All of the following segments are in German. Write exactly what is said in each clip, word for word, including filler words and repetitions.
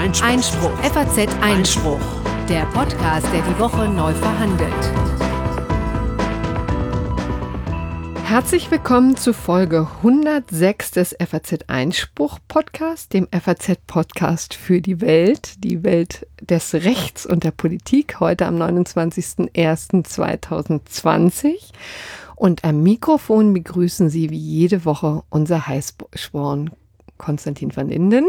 Einspruch. Einspruch. F A Z Einspruch. Der Podcast, der die Woche neu verhandelt. Herzlich willkommen zu Folge hundertsechs des F A Z Einspruch Podcast, dem F A Z Podcast für die Welt, die Welt des Rechts und der Politik, heute am neunundzwanzigsten ersten zweitausendzwanzig. Und am Mikrofon begrüßen Sie wie jede Woche unser Heißsporn Konstantin van Linden.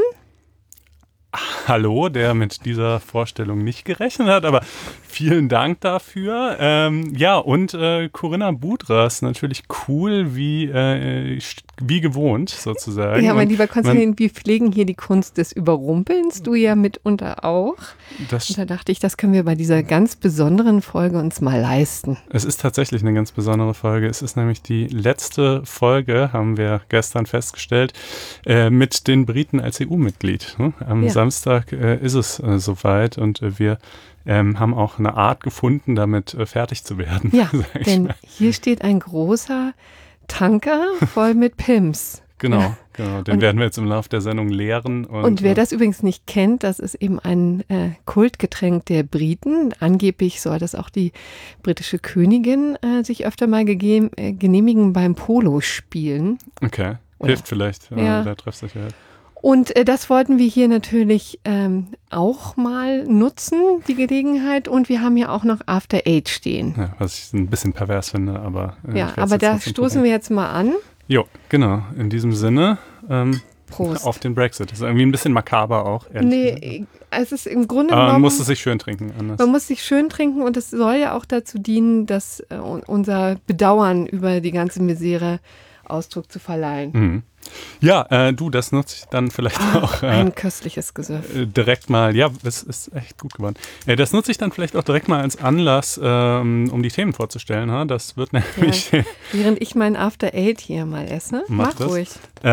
Hallo, der mit dieser Vorstellung nicht gerechnet hat, aber vielen Dank dafür. Ähm, ja, und äh, Corinna Budras, natürlich cool wie, äh, wie gewohnt sozusagen. Ja, mein und lieber Konstantin, wir pflegen hier die Kunst des Überrumpelns, du ja mitunter auch. Das und da dachte ich, das können wir bei dieser ganz besonderen Folge uns mal leisten. Es ist tatsächlich eine ganz besondere Folge. Es ist nämlich die letzte Folge, haben wir gestern festgestellt, äh, mit den Briten als E U-Mitglied. Ne? Am Ja. Samstag äh, ist es äh, soweit und äh, wir ähm, haben auch eine Art gefunden, damit äh, fertig zu werden. Ja, sag ich denn mal. hier steht ein großer Tanker voll mit Pims. Genau, Ja. genau. Den Und- werden wir jetzt im Laufe der Sendung leeren. Und, Und wer äh, das übrigens nicht kennt, das ist eben ein äh, Kultgetränk der Briten. Angeblich soll das auch die britische Königin äh, sich öfter mal gegeben, äh, genehmigen beim Polospielen. Okay, Oder- hilft vielleicht äh, Ja. der Treffsicherheit. Und äh, das wollten wir hier natürlich ähm, auch mal nutzen, die Gelegenheit. Und wir haben ja auch noch After Eight stehen. Ja, was ich ein bisschen pervers finde, aber äh, Ja, ich werd's aber jetzt da trotzdem stoßen probieren. wir jetzt mal an. Jo, genau. In diesem Sinne ähm, Prost. auf den Brexit. Das ist irgendwie ein bisschen makaber auch, ehrlich gesagt. Nee, es ist im Grunde Aber man genommen, muss es sich schön trinken. Anders. man muss sich schön trinken und es soll ja auch dazu dienen, dass äh, unser Bedauern über die ganze Misere Ausdruck zu verleihen. Mhm. Ja, äh, du, das nutze ich dann vielleicht auch äh, Ein köstliches Gesöff. äh, direkt mal. Ja, es ist echt gut geworden. Äh, das nutze ich dann vielleicht auch direkt mal als Anlass, ähm, um die Themen vorzustellen. Ha? Das wird nämlich... Während ich mein After Eight hier mal esse. Mach Mach das. ruhig.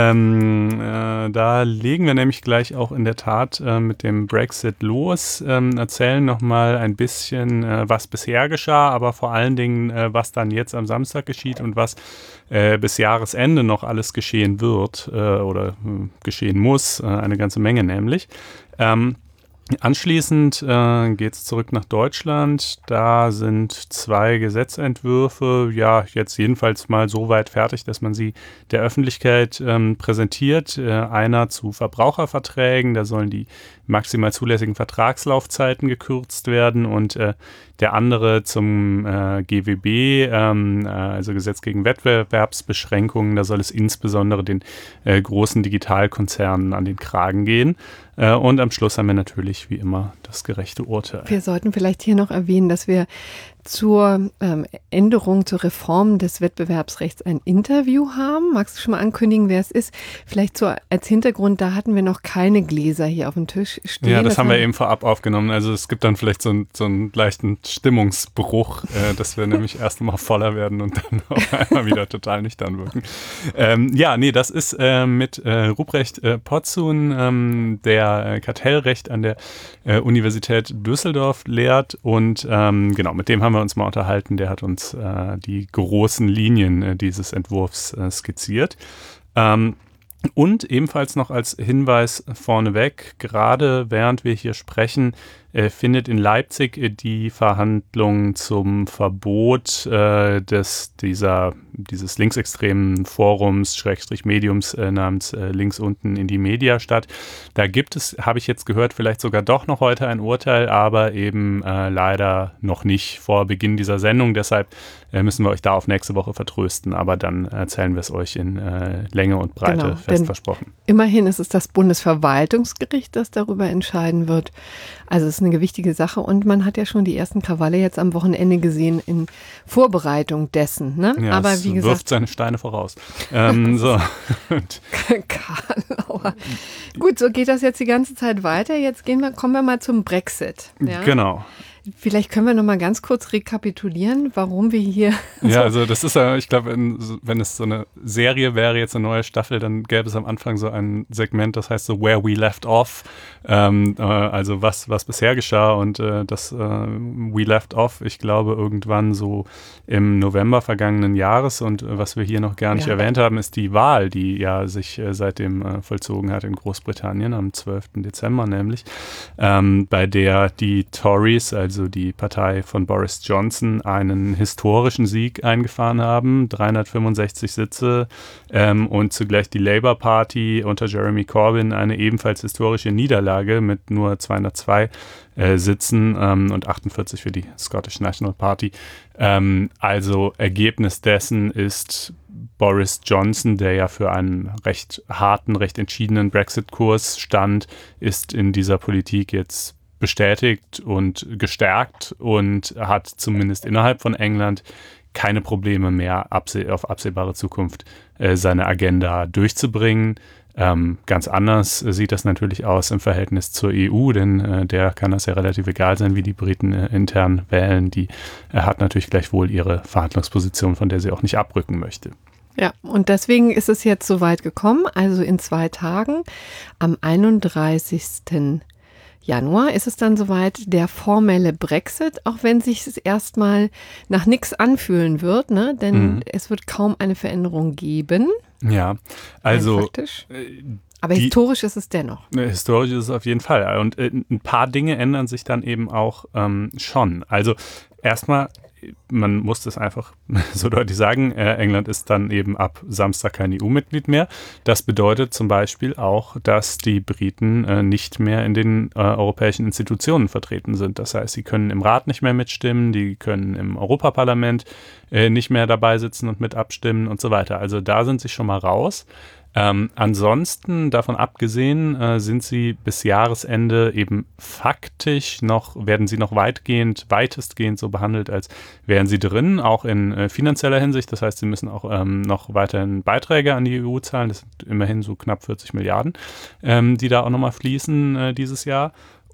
Ähm, äh, da legen wir nämlich gleich auch in der Tat äh, mit dem Brexit los, ähm, erzählen nochmal ein bisschen, äh, was bisher geschah, aber vor allen Dingen, äh, was dann jetzt am Samstag geschieht und was äh, bis Jahresende noch alles geschehen wird äh, oder äh, geschehen muss, äh, eine ganze Menge nämlich. Ähm, Anschließend äh, geht es zurück nach Deutschland. Da sind zwei Gesetzentwürfe, ja, jetzt jedenfalls mal so weit fertig, dass man sie der Öffentlichkeit ähm, präsentiert. Äh, einer zu Verbraucherverträgen, da sollen die maximal zulässigen Vertragslaufzeiten gekürzt werden und äh, der andere zum äh, G W B, ähm, äh, also Gesetz gegen Wettbewerbsbeschränkungen, da soll es insbesondere den äh, großen Digitalkonzernen an den Kragen gehen. Äh, und am Schluss haben wir natürlich wie immer das gerechte Urteil. Wir sollten vielleicht hier noch erwähnen, dass wir zur ähm, Änderung, zur Reform des Wettbewerbsrechts ein Interview haben. Magst du schon mal ankündigen, wer es ist? Vielleicht so als Hintergrund, da hatten wir noch keine Gläser hier auf dem Tisch stehen. Ja, das, das haben wir eben vorab aufgenommen. Also es gibt dann vielleicht so, ein, so einen leichten Stimmungsbruch, äh, dass wir nämlich erst mal voller werden und dann auf einmal wieder total nüchtern wirken. Ähm, ja, nee, das ist äh, mit äh, Ruprecht äh, Potzun, ähm, der äh, Kartellrecht an der äh, Universität Düsseldorf lehrt und ähm, genau, mit dem haben wir uns mal unterhalten. Der hat uns äh, die großen Linien äh, dieses Entwurfs äh, skizziert. Ähm, Und ebenfalls noch als Hinweis vorneweg, gerade während wir hier sprechen, äh, findet in Leipzig äh, die Verhandlung zum Verbot äh, des, dieser, dieses linksextremen Forums, Schrägstrich Mediums äh, namens äh, links unten in die Media statt. Da gibt es, habe ich jetzt gehört, vielleicht sogar doch noch heute ein Urteil, aber eben äh, leider noch nicht vor Beginn dieser Sendung. Deshalb äh, müssen wir euch da auf nächste Woche vertrösten, aber dann erzählen wir es euch in äh, Länge und Breite Genau, fest denn versprochen. Immerhin ist es das Bundesverwaltungsgericht, das darüber entscheiden wird. Also es ist eine gewichtige Sache und man hat ja schon die ersten Krawalle jetzt am Wochenende gesehen in Vorbereitung dessen. Ne? Ja, Aber es wie wirft gesagt, seine Steine voraus. ähm, so. Und, Karlauer. Gut, so geht das jetzt die ganze Zeit weiter. Jetzt gehen wir, kommen wir mal zum Brexit. Ja? Genau. Vielleicht können wir noch mal ganz kurz rekapitulieren, warum wir hier... Ja, so also das ist ja, ich glaube, wenn es so eine Serie wäre, jetzt eine neue Staffel, dann gäbe es am Anfang so ein Segment, das heißt so Where We Left Off, ähm, äh, also was, was bisher geschah und äh, das äh, We Left Off, ich glaube, irgendwann so im November vergangenen Jahres und äh, was wir hier noch gar nicht ja. erwähnt haben, ist die Wahl, die ja sich äh, seitdem äh, vollzogen hat in Großbritannien am zwölften Dezember nämlich, ähm, bei der die Tories, also die Partei von Boris Johnson, einen historischen Sieg eingefahren haben, dreihundertfünfundsechzig Sitze ähm, und zugleich die Labour Party unter Jeremy Corbyn eine ebenfalls historische Niederlage mit nur zweihundertzwei äh, Sitzen ähm, und achtundvierzig für die Scottish National Party. Ähm, also Ergebnis dessen ist Boris Johnson, der ja für einen recht harten, recht entschiedenen Brexit-Kurs stand, ist in dieser Politik jetzt bestätigt und gestärkt und hat zumindest innerhalb von England keine Probleme mehr abseh- auf absehbare Zukunft äh, seine Agenda durchzubringen. Ähm, ganz anders äh, sieht das natürlich aus im Verhältnis zur E U, denn äh, der kann das ja relativ egal sein, wie die Briten äh, intern wählen. Die äh, hat natürlich gleichwohl ihre Verhandlungsposition, von der sie auch nicht abrücken möchte. Ja, und deswegen ist es jetzt so weit gekommen, also in zwei Tagen, am einunddreißigsten Januar ist es dann soweit, der formelle Brexit, auch wenn sich es erstmal nach nichts anfühlen wird, ne? Denn mhm. es wird kaum eine Veränderung geben. Ja, also äh, aber die, historisch ist es dennoch. Historisch ist es auf jeden Fall. Und äh, ein paar Dinge ändern sich dann eben auch ähm, schon. Also erstmal, man muss das einfach so deutlich sagen, äh, England ist dann eben ab Samstag kein E U-Mitglied mehr. Das bedeutet zum Beispiel auch, dass die Briten äh, nicht mehr in den äh, europäischen Institutionen vertreten sind. Das heißt, sie können im Rat nicht mehr mitstimmen, die können im Europaparlament äh, nicht mehr dabei sitzen und mit abstimmen und so weiter. Also da sind sie schon mal raus. Ähm, ansonsten, davon abgesehen, äh, sind sie bis Jahresende eben faktisch noch, werden sie noch weitgehend, weitestgehend so behandelt, als wären sie drin, auch in äh, finanzieller Hinsicht. Das heißt, sie müssen auch ähm, noch weiterhin Beiträge an die E U zahlen. Das sind immerhin so knapp vierzig Milliarden, ähm, die da auch nochmal fließen äh, dieses Jahr.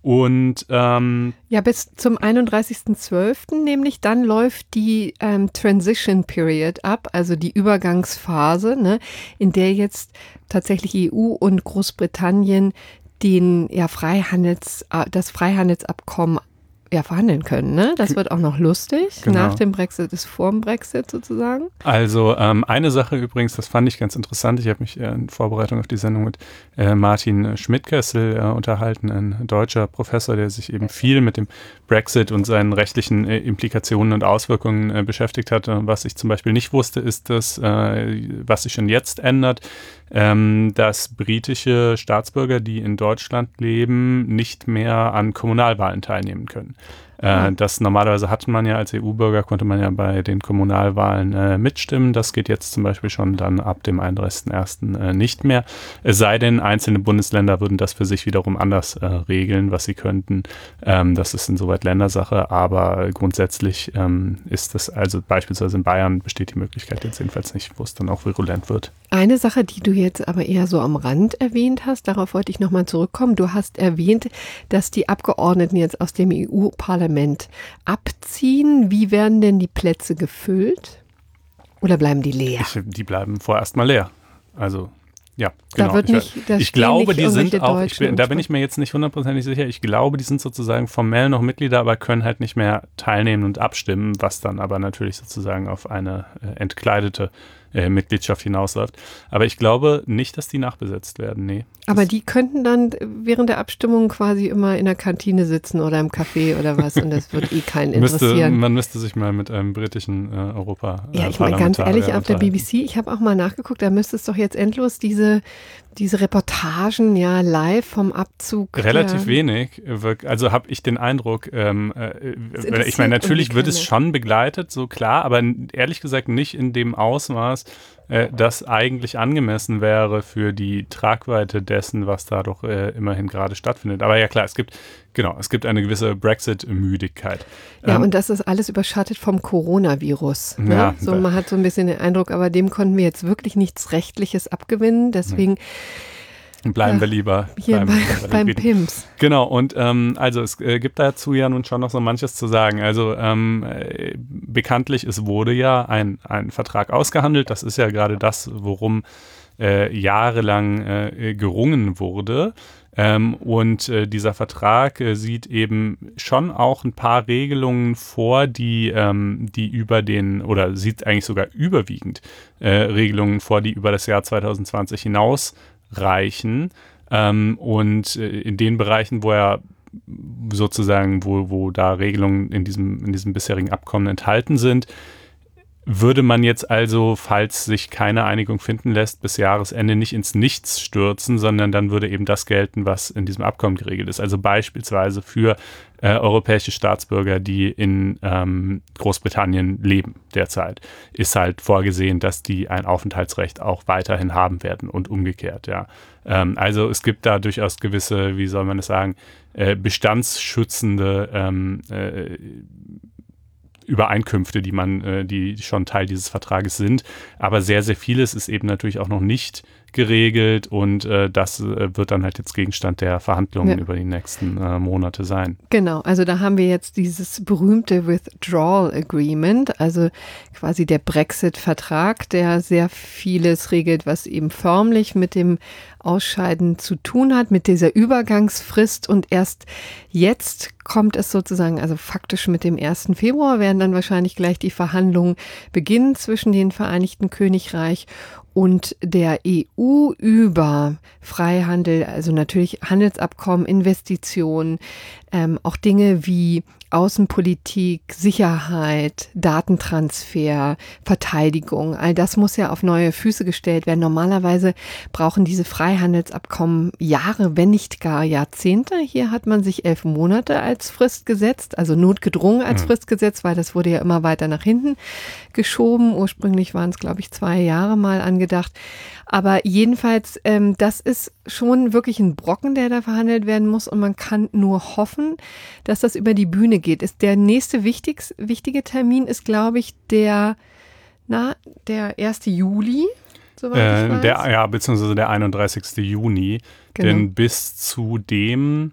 Und ähm, ja, bis zum einunddreißigsten zwölften nämlich, dann läuft die ähm, Transition Period ab, also die Übergangsphase, ne, in der jetzt tatsächlich E U und Großbritannien den ja Freihandels, das Freihandelsabkommen ja verhandeln können, ne? Das wird auch noch lustig. Genau. Nach dem Brexit ist vor dem Brexit sozusagen. Also ähm, eine Sache übrigens, das fand ich ganz interessant. Ich habe mich äh, in Vorbereitung auf die Sendung mit äh, Martin Schmidtkessel äh, unterhalten, ein deutscher Professor, der sich eben viel mit dem Brexit und seinen rechtlichen äh, Implikationen und Auswirkungen äh, beschäftigt hat. Was ich zum Beispiel nicht wusste, ist das, äh, was sich schon jetzt ändert, ähm, dass britische Staatsbürger, die in Deutschland leben, nicht mehr an Kommunalwahlen teilnehmen können. Äh, das normalerweise hatte man ja als E U-Bürger, konnte man ja bei den Kommunalwahlen äh, mitstimmen. Das geht jetzt zum Beispiel schon dann ab dem einunddreißigsten ersten äh, nicht mehr. Es sei denn, einzelne Bundesländer würden das für sich wiederum anders äh, regeln, was sie könnten. Ähm, das ist insoweit Ländersache, aber grundsätzlich ähm, ist das, also beispielsweise in Bayern besteht die Möglichkeit jetzt jedenfalls nicht, wo es dann auch virulent wird. Eine Sache, die du jetzt aber eher so am Rand erwähnt hast, darauf wollte ich nochmal zurückkommen. Du hast erwähnt, dass die Abgeordneten jetzt aus dem E U-Parlament abziehen. Wie werden denn die Plätze gefüllt? Oder bleiben die leer? Ich, die bleiben vorerst mal leer. Also, ja, da genau. Wird nicht, ich ich glaube, die sind auch, ich bin, da bin ich mir jetzt nicht hundertprozentig sicher, ich glaube, die sind sozusagen formell noch Mitglieder, aber können halt nicht mehr teilnehmen und abstimmen, was dann aber natürlich sozusagen auf eine äh, entkleidete äh, Mitgliedschaft hinausläuft. Aber ich glaube nicht, dass die nachbesetzt werden, nee. Aber die könnten dann während der Abstimmung quasi immer in der Kantine sitzen oder im Café oder was und das wird eh keinen interessieren. Müsste, man müsste sich mal mit einem britischen äh, Europa äh, Ja, ich meine ganz ehrlich, auf der B B C, ich habe auch mal nachgeguckt, da müsste es doch jetzt endlos diese, diese Reportagen ja live vom Abzug. Relativ ja. wenig, also habe ich den Eindruck, ähm, äh, ich meine, natürlich wird es schon begleitet, so klar, aber ehrlich gesagt nicht in dem Ausmaß, äh, das eigentlich angemessen wäre für die Tragweite dessen, was da doch äh, immerhin gerade stattfindet. Aber ja klar, es gibt, genau, es gibt eine gewisse Brexit-Müdigkeit. Ja, ähm, und das ist alles überschattet vom Coronavirus. Ne? Ja, so, man hat so ein bisschen den Eindruck, aber dem konnten wir jetzt wirklich nichts Rechtliches abgewinnen. Deswegen Bleiben ja, wir lieber hier bleiben bei, wir beim Pims. Genau, und ähm, also es äh, gibt dazu ja nun schon noch so manches zu sagen. Also ähm, äh, bekanntlich, es wurde ja ein, ein Vertrag ausgehandelt. Das ist ja gerade das, worum äh, jahrelang äh, gerungen wurde. Ähm, und äh, dieser Vertrag äh, sieht eben schon auch ein paar Regelungen vor, die, ähm, die über den, oder sieht eigentlich sogar überwiegend äh, Regelungen vor, die über das Jahr zwanzig zwanzig hinaus reichen. Ähm, und äh, in den Bereichen, wo er sozusagen, wo, wo da Regelungen in diesem, in diesem bisherigen Abkommen enthalten sind, würde man jetzt also, falls sich keine Einigung finden lässt, bis Jahresende nicht ins Nichts stürzen, sondern dann würde eben das gelten, was in diesem Abkommen geregelt ist. Also beispielsweise für äh, europäische Staatsbürger, die in ähm, Großbritannien leben derzeit, ist halt vorgesehen, dass die ein Aufenthaltsrecht auch weiterhin haben werden und umgekehrt, ja. Ähm, also es gibt da durchaus gewisse, wie soll man das sagen, äh, bestandsschützende ähm, äh, Übereinkünfte, die man, äh, die schon Teil dieses Vertrages sind. Aber sehr, sehr vieles ist eben natürlich auch noch nicht geregelt und äh, das äh, wird dann halt jetzt Gegenstand der Verhandlungen ja. über die nächsten äh, Monate sein. Genau, also da haben wir jetzt dieses berühmte Withdrawal Agreement, also quasi der Brexit-Vertrag, der sehr vieles regelt, was eben förmlich mit dem Ausscheiden zu tun hat, mit dieser Übergangsfrist, und erst jetzt kommt es sozusagen, also faktisch mit dem ersten Februar werden dann wahrscheinlich gleich die Verhandlungen beginnen zwischen dem Vereinigten Königreich und der E U über Freihandel, also natürlich Handelsabkommen, Investitionen, ähm, auch Dinge wie Außenpolitik, Sicherheit, Datentransfer, Verteidigung, all das muss ja auf neue Füße gestellt werden. Normalerweise brauchen diese Freihandelsabkommen Jahre, wenn nicht gar Jahrzehnte. Hier hat man sich elf Monate als Frist gesetzt, also notgedrungen als Mhm. Frist gesetzt, weil das wurde ja immer weiter nach hinten geschoben. Ursprünglich waren es, glaube ich, zwei Jahre mal angedacht. Aber jedenfalls, ähm, das ist schon wirklich ein Brocken, der da verhandelt werden muss, und man kann nur hoffen, dass das über die Bühne geht. Ist der nächste wichtig, wichtige Termin ist, glaube ich, der, na, der erste Juli, soweit Äh, ich weiß. der, ja, beziehungsweise der einunddreißigste Juni. Genau. Denn bis zu dem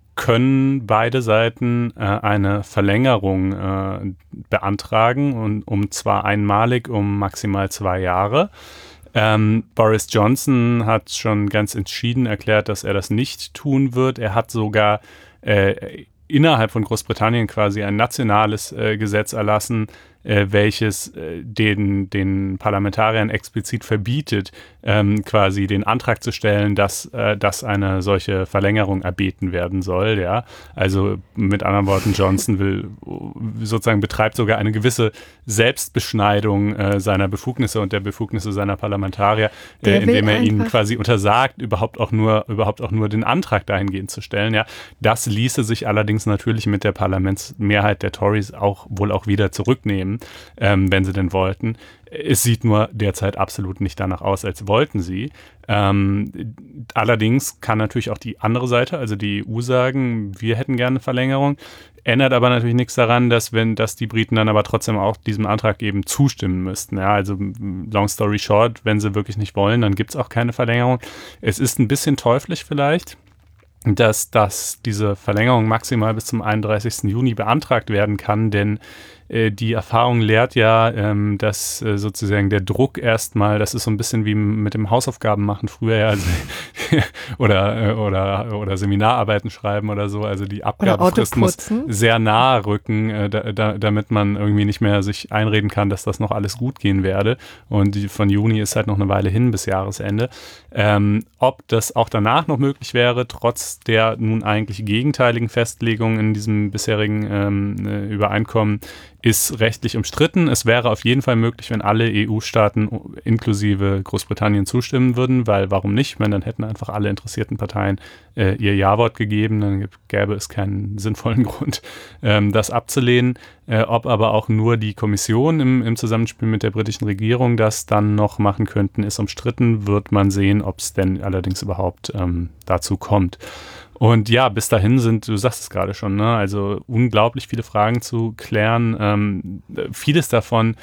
können beide Seiten äh, eine Verlängerung äh, beantragen, und um zwar einmalig um maximal zwei Jahre. Ähm, Boris Johnson hat schon ganz entschieden erklärt, dass er das nicht tun wird. Er hat sogar äh, innerhalb von Großbritannien quasi ein nationales äh, Gesetz erlassen, äh, welches äh, den, den Parlamentariern explizit verbietet, ähm, quasi den Antrag zu stellen, dass, äh, dass eine solche Verlängerung erbeten werden soll. Ja? Also mit anderen Worten, Johnson will sozusagen betreibt sogar eine gewisse Selbstbeschneidung äh, seiner Befugnisse und der Befugnisse seiner Parlamentarier, äh, indem er ihnen quasi untersagt, überhaupt auch nur überhaupt auch nur den Antrag dahingehend zu stellen. Ja? Das ließe sich allerdings natürlich mit der Parlamentsmehrheit der Tories auch wohl auch wieder zurücknehmen, ähm, wenn sie denn wollten. Es sieht nur derzeit absolut nicht danach aus, als wollten sie. Ähm, allerdings kann natürlich auch die andere Seite, also die E U, sagen, wir hätten gerne eine Verlängerung. Ändert aber natürlich nichts daran, dass wenn, dass die Briten dann aber trotzdem auch diesem Antrag eben zustimmen müssten. Ja, also long story short, wenn sie wirklich nicht wollen, dann gibt es auch keine Verlängerung. Es ist ein bisschen teuflisch vielleicht, dass, dass diese Verlängerung maximal bis zum einunddreißigsten Juni beantragt werden kann, denn äh, die Erfahrung lehrt ja, ähm, dass äh, sozusagen der Druck erstmal, das ist so ein bisschen wie mit dem Hausaufgaben machen früher, ja, also, oder, äh, oder, oder Seminararbeiten schreiben oder so, also die Abgabefrist muss sehr nahe rücken, äh, da, da, damit man irgendwie nicht mehr sich einreden kann, dass das noch alles gut gehen werde, und die, von Juni ist halt noch eine Weile hin bis Jahresende. Ähm, ob das auch danach noch möglich wäre, trotz der nun eigentlich gegenteiligen Festlegungen in diesem bisherigen ähm, Übereinkommen, ist rechtlich umstritten. Es wäre auf jeden Fall möglich, wenn alle E U-Staaten inklusive Großbritannien zustimmen würden, weil warum nicht? Ich meine, dann hätten einfach alle interessierten Parteien äh, ihr Ja-Wort gegeben, dann gäbe es keinen sinnvollen Grund, ähm, das abzulehnen. Äh, ob aber auch nur die Kommission im, im Zusammenspiel mit der britischen Regierung das dann noch machen könnten, ist umstritten. Wird man sehen, ob es denn allerdings überhaupt ähm, dazu kommt. Und ja, bis dahin sind, du sagst es gerade schon, ne, also unglaublich viele Fragen zu klären. Ähm, vieles davon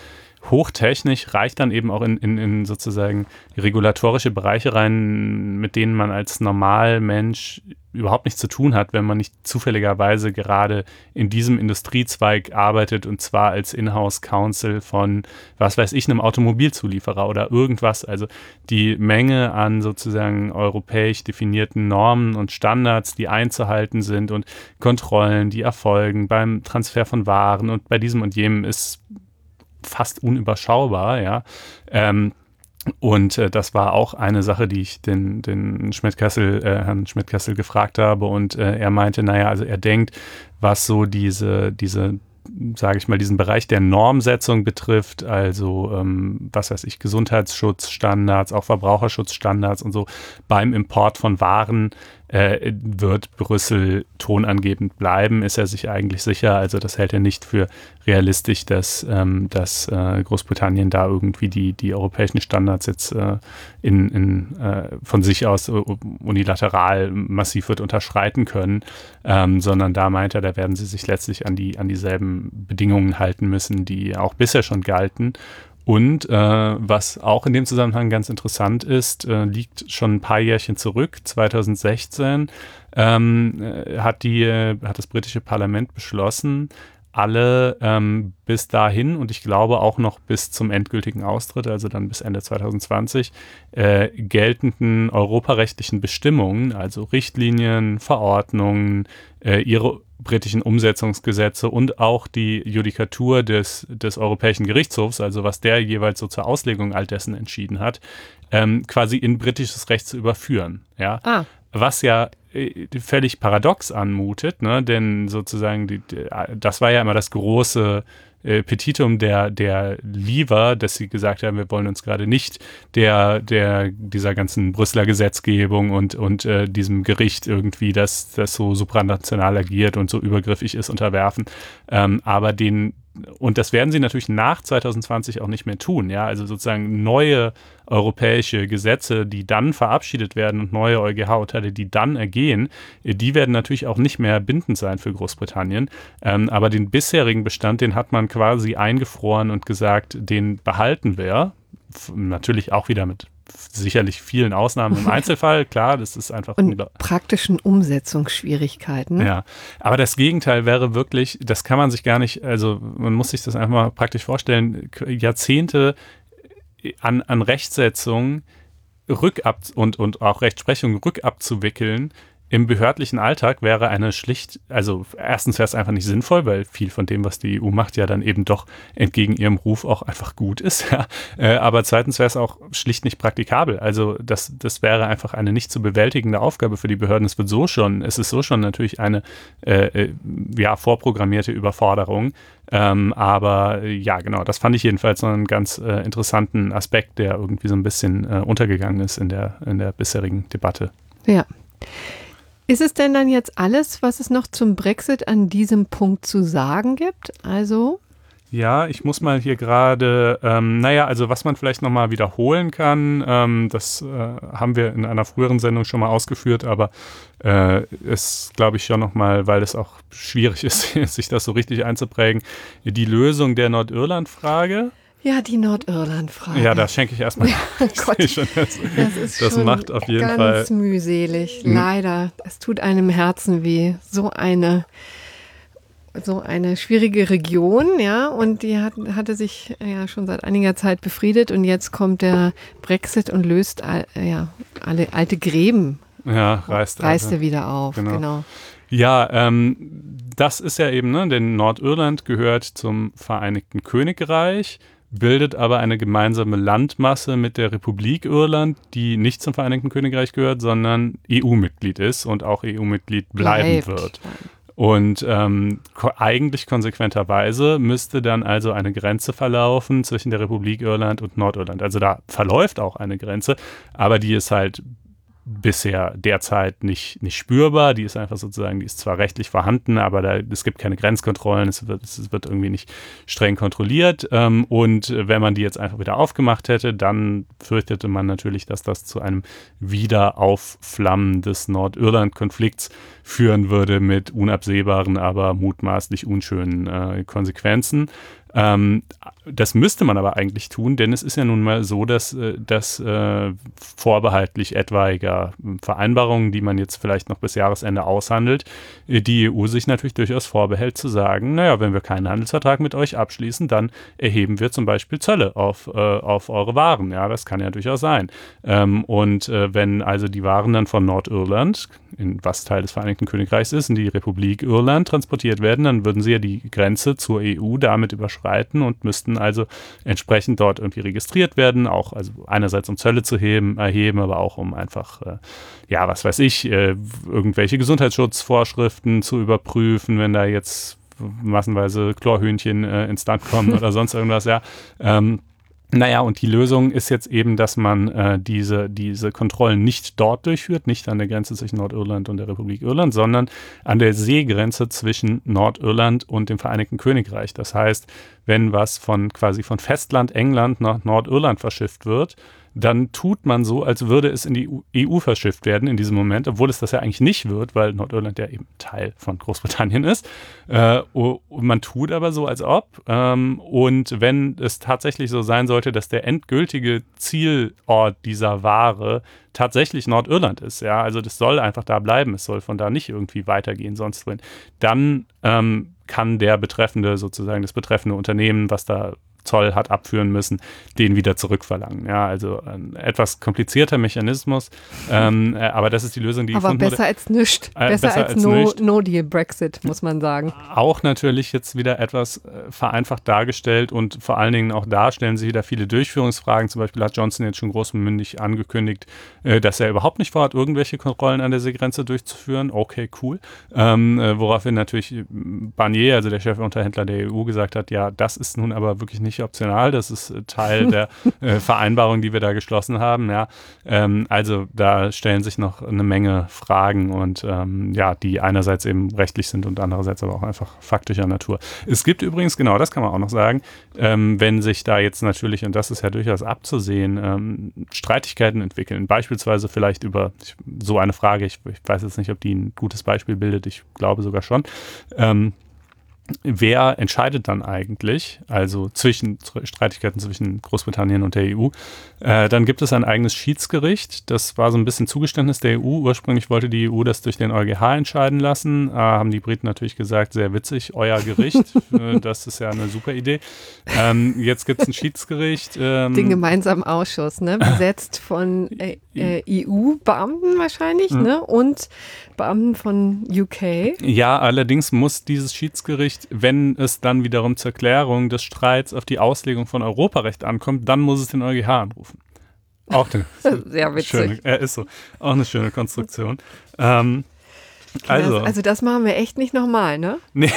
hochtechnisch, reicht dann eben auch in, in, in sozusagen regulatorische Bereiche rein, mit denen man als Normalmensch überhaupt nichts zu tun hat, wenn man nicht zufälligerweise gerade in diesem Industriezweig arbeitet und zwar als Inhouse-Counsel von, was weiß ich, einem Automobilzulieferer oder irgendwas. Also die Menge an sozusagen europäisch definierten Normen und Standards, die einzuhalten sind und Kontrollen, die erfolgen beim Transfer von Waren und bei diesem und jenem ist fast unüberschaubar, ja. Ähm, Und äh, das war auch eine Sache, die ich den, den Schmidt-Kassel, äh, Herrn Schmidt-Kassel gefragt habe. Und äh, er meinte, naja, also er denkt, was so diese, diese, sage ich mal, diesen Bereich der Normsetzung betrifft, also ähm, was weiß ich, Gesundheitsschutzstandards, auch Verbraucherschutzstandards und so beim Import von Waren, äh, wird Brüssel tonangebend bleiben, ist er sich eigentlich sicher. Also das hält er nicht für realistisch, dass, ähm, dass äh, Großbritannien da irgendwie die, die europäischen Standards jetzt äh, in, in, äh, von sich aus unilateral massiv wird unterschreiten können, ähm, sondern da meint er, da werden sie sich letztlich an die, an dieselben Bedingungen halten müssen, die auch bisher schon galten. Und äh, was auch in dem Zusammenhang ganz interessant ist, äh, liegt schon ein paar Jährchen zurück, zwanzig sechzehn, ähm, hat, die, äh, hat das britische Parlament beschlossen, alle ähm, bis dahin und ich glaube auch noch bis zum endgültigen Austritt, also dann bis Ende zwanzig zwanzig, äh, geltenden europarechtlichen Bestimmungen, also Richtlinien, Verordnungen, äh, ihre britischen Umsetzungsgesetze und auch die Judikatur des, des Europäischen Gerichtshofs, also was der jeweils so zur Auslegung all dessen entschieden hat, ähm, quasi in britisches Recht zu überführen. Ja? Ah. Was ja äh, völlig paradox anmutet, ne? Denn sozusagen die, die, das war ja immer das große äh, Petitum der, der Leaver, dass sie gesagt haben, wir wollen uns gerade nicht der, der, dieser ganzen Brüsseler Gesetzgebung und, und äh, diesem Gericht irgendwie, das, das so supranational agiert und so übergriffig ist, unterwerfen. Ähm, aber den Und das werden sie natürlich nach zwanzig zwanzig auch nicht mehr tun. Ja? Also sozusagen neue europäische Gesetze, die dann verabschiedet werden und neue EuGH-Urteile, die dann ergehen, die werden natürlich auch nicht mehr bindend sein für Großbritannien. Ähm, aber den bisherigen Bestand, den hat man quasi eingefroren und gesagt, den behalten wir. Natürlich auch wieder mit sicherlich vielen Ausnahmen im Einzelfall, klar, das ist einfach... Und praktischen Umsetzungsschwierigkeiten. Ja, aber das Gegenteil wäre wirklich, das kann man sich gar nicht, also man muss sich das einfach mal praktisch vorstellen, Jahrzehnte an, an Rechtsetzung rückab und, und auch Rechtsprechung rückabzuwickeln, im behördlichen Alltag wäre eine schlicht, also erstens wäre es einfach nicht sinnvoll, weil viel von dem, was die E U macht, ja dann eben doch entgegen ihrem Ruf auch einfach gut ist. Ja. Äh, aber zweitens wäre es auch schlicht nicht praktikabel. Also das, das wäre einfach eine nicht zu bewältigende Aufgabe für die Behörden. Es wird so schon, es ist so schon natürlich eine äh, ja, vorprogrammierte Überforderung. Ähm, aber äh, ja, genau, das fand ich jedenfalls so einen ganz äh, interessanten Aspekt, der irgendwie so ein bisschen äh, untergegangen ist in der, in der bisherigen Debatte. Ja. Ist es denn dann jetzt alles, was es noch zum Brexit an diesem Punkt zu sagen gibt? Also? Ja, ich muss mal hier gerade, ähm, naja, also was man vielleicht nochmal wiederholen kann, ähm, das äh, haben wir in einer früheren Sendung schon mal ausgeführt, aber äh, ist, glaube ich, schon nochmal, weil es auch schwierig ist, sich das so richtig einzuprägen, die Lösung der Nordirland-Frage. Ja, die Nordirland-Frage. Ja, da schenke ich erstmal. Ja, Gott, schon, das, das, ist das schon macht auf jeden ganz Fall ganz mühselig. Leider, es tut einem Herzen weh. So eine, so eine schwierige Region, ja, und die hat, hatte sich ja schon seit einiger Zeit befriedet und jetzt kommt der Brexit und löst all, ja, alle alte Gräben. Ja, reißt, reißt also. er wieder auf, genau. genau. Ja, ähm, das ist ja eben, ne, denn Nordirland gehört zum Vereinigten Königreich, bildet aber eine gemeinsame Landmasse mit der Republik Irland, die nicht zum Vereinigten Königreich gehört, sondern E U-Mitglied ist und auch E U-Mitglied bleiben Bleibt. wird. Und ähm, ko- eigentlich konsequenterweise müsste dann also eine Grenze verlaufen zwischen der Republik Irland und Nordirland. Also da verläuft auch eine Grenze, aber die ist halt bisher derzeit nicht, nicht spürbar. Die ist einfach sozusagen, die ist zwar rechtlich vorhanden, aber da, es gibt keine Grenzkontrollen, es wird, es wird irgendwie nicht streng kontrolliert. Ähm, und wenn man die jetzt einfach wieder aufgemacht hätte, dann fürchtete man natürlich, dass das zu einem Wiederaufflammen des Nordirland-Konflikts führen würde mit unabsehbaren, aber mutmaßlich unschönen äh, Konsequenzen. Ähm, das müsste man aber eigentlich tun, denn es ist ja nun mal so, dass, dass äh, vorbehaltlich etwaiger Vereinbarungen, die man jetzt vielleicht noch bis Jahresende aushandelt, die E U sich natürlich durchaus vorbehält zu sagen, naja, wenn wir keinen Handelsvertrag mit euch abschließen, dann erheben wir zum Beispiel Zölle auf, äh, auf eure Waren. Ja, das kann ja durchaus sein. Ähm, und äh, wenn also die Waren dann von Nordirland, in was Teil des Vereinigten Königreichs ist, in die Republik Irland transportiert werden, dann würden sie ja die Grenze zur E U damit überschreiten und müssten also entsprechend dort irgendwie registriert werden, auch also einerseits um Zölle zu heben, erheben, aber auch um einfach, äh, ja, was weiß ich, äh, irgendwelche Gesundheitsschutzvorschriften zu überprüfen, wenn da jetzt massenweise Chlorhühnchen äh, ins Land kommen oder sonst irgendwas, ja. Ähm, Naja, und die Lösung ist jetzt eben, dass man äh, diese, diese Kontrollen nicht dort durchführt, nicht an der Grenze zwischen Nordirland und der Republik Irland, sondern an der Seegrenze zwischen Nordirland und dem Vereinigten Königreich. Das heißt, wenn was von quasi von Festland England nach Nordirland verschifft wird, dann tut man so, als würde es in die E U verschifft werden in diesem Moment, obwohl es das ja eigentlich nicht wird, weil Nordirland ja eben Teil von Großbritannien ist. Äh, und man tut aber so, als ob. Ähm, und wenn es tatsächlich so sein sollte, dass der endgültige Zielort dieser Ware tatsächlich Nordirland ist, ja, also das soll einfach da bleiben, es soll von da nicht irgendwie weitergehen, sonst wohin, dann ähm, kann der betreffende, sozusagen das betreffende Unternehmen, was da Zoll hat abführen müssen, den wieder zurückverlangen. Ja, also ein etwas komplizierter Mechanismus, ähm, aber das ist die Lösung, die aber gefunden besser wurde. als nichts. Äh, besser, besser als, als no, nicht. No-Deal-Brexit, muss man sagen. Auch natürlich jetzt wieder etwas äh, vereinfacht dargestellt und vor allen Dingen auch da stellen sich wieder viele Durchführungsfragen. Zum Beispiel hat Johnson jetzt schon großmündig angekündigt, äh, dass er überhaupt nicht vorhat, irgendwelche Kontrollen an der Seegrenze durchzuführen. Okay, cool. Ähm, äh, woraufhin natürlich Barnier, also der Chefunterhändler der E U, gesagt hat, ja, das ist nun aber wirklich nicht optional, das ist Teil der äh, Vereinbarung, die wir da geschlossen haben. Ja. Ähm, also da stellen sich noch eine Menge Fragen und ähm, ja, die einerseits eben rechtlich sind und andererseits aber auch einfach faktischer Natur. Es gibt übrigens, genau, das kann man auch noch sagen, ähm, wenn sich da jetzt natürlich, und das ist ja durchaus abzusehen, ähm, Streitigkeiten entwickeln, beispielsweise vielleicht über ich, so eine Frage, ich, ich weiß jetzt nicht, ob die ein gutes Beispiel bildet, ich glaube sogar schon, ähm, wer entscheidet dann eigentlich, also zwischen Streitigkeiten zwischen Großbritannien und der E U? Äh, dann gibt es ein eigenes Schiedsgericht. Das war so ein bisschen Zugeständnis der E U. Ursprünglich wollte die E U das durch den EuGH entscheiden lassen. Äh, haben die Briten natürlich gesagt, sehr witzig, euer Gericht. äh, das ist ja eine super Idee. Ähm, jetzt gibt es ein Schiedsgericht. Ähm, Den gemeinsamen Ausschuss, ne? Besetzt von äh, äh, E U-Beamten wahrscheinlich, mhm. ne? Und Beamten von U K. Ja, allerdings muss dieses Schiedsgericht, wenn es dann wiederum zur Klärung des Streits auf die Auslegung von Europarecht ankommt, dann muss es den EuGH anrufen. Auch eine sehr witzig. Schöne, äh, ist so. Auch eine schöne Konstruktion. Ähm, also. Das, also das machen wir echt nicht nochmal, ne? Nee.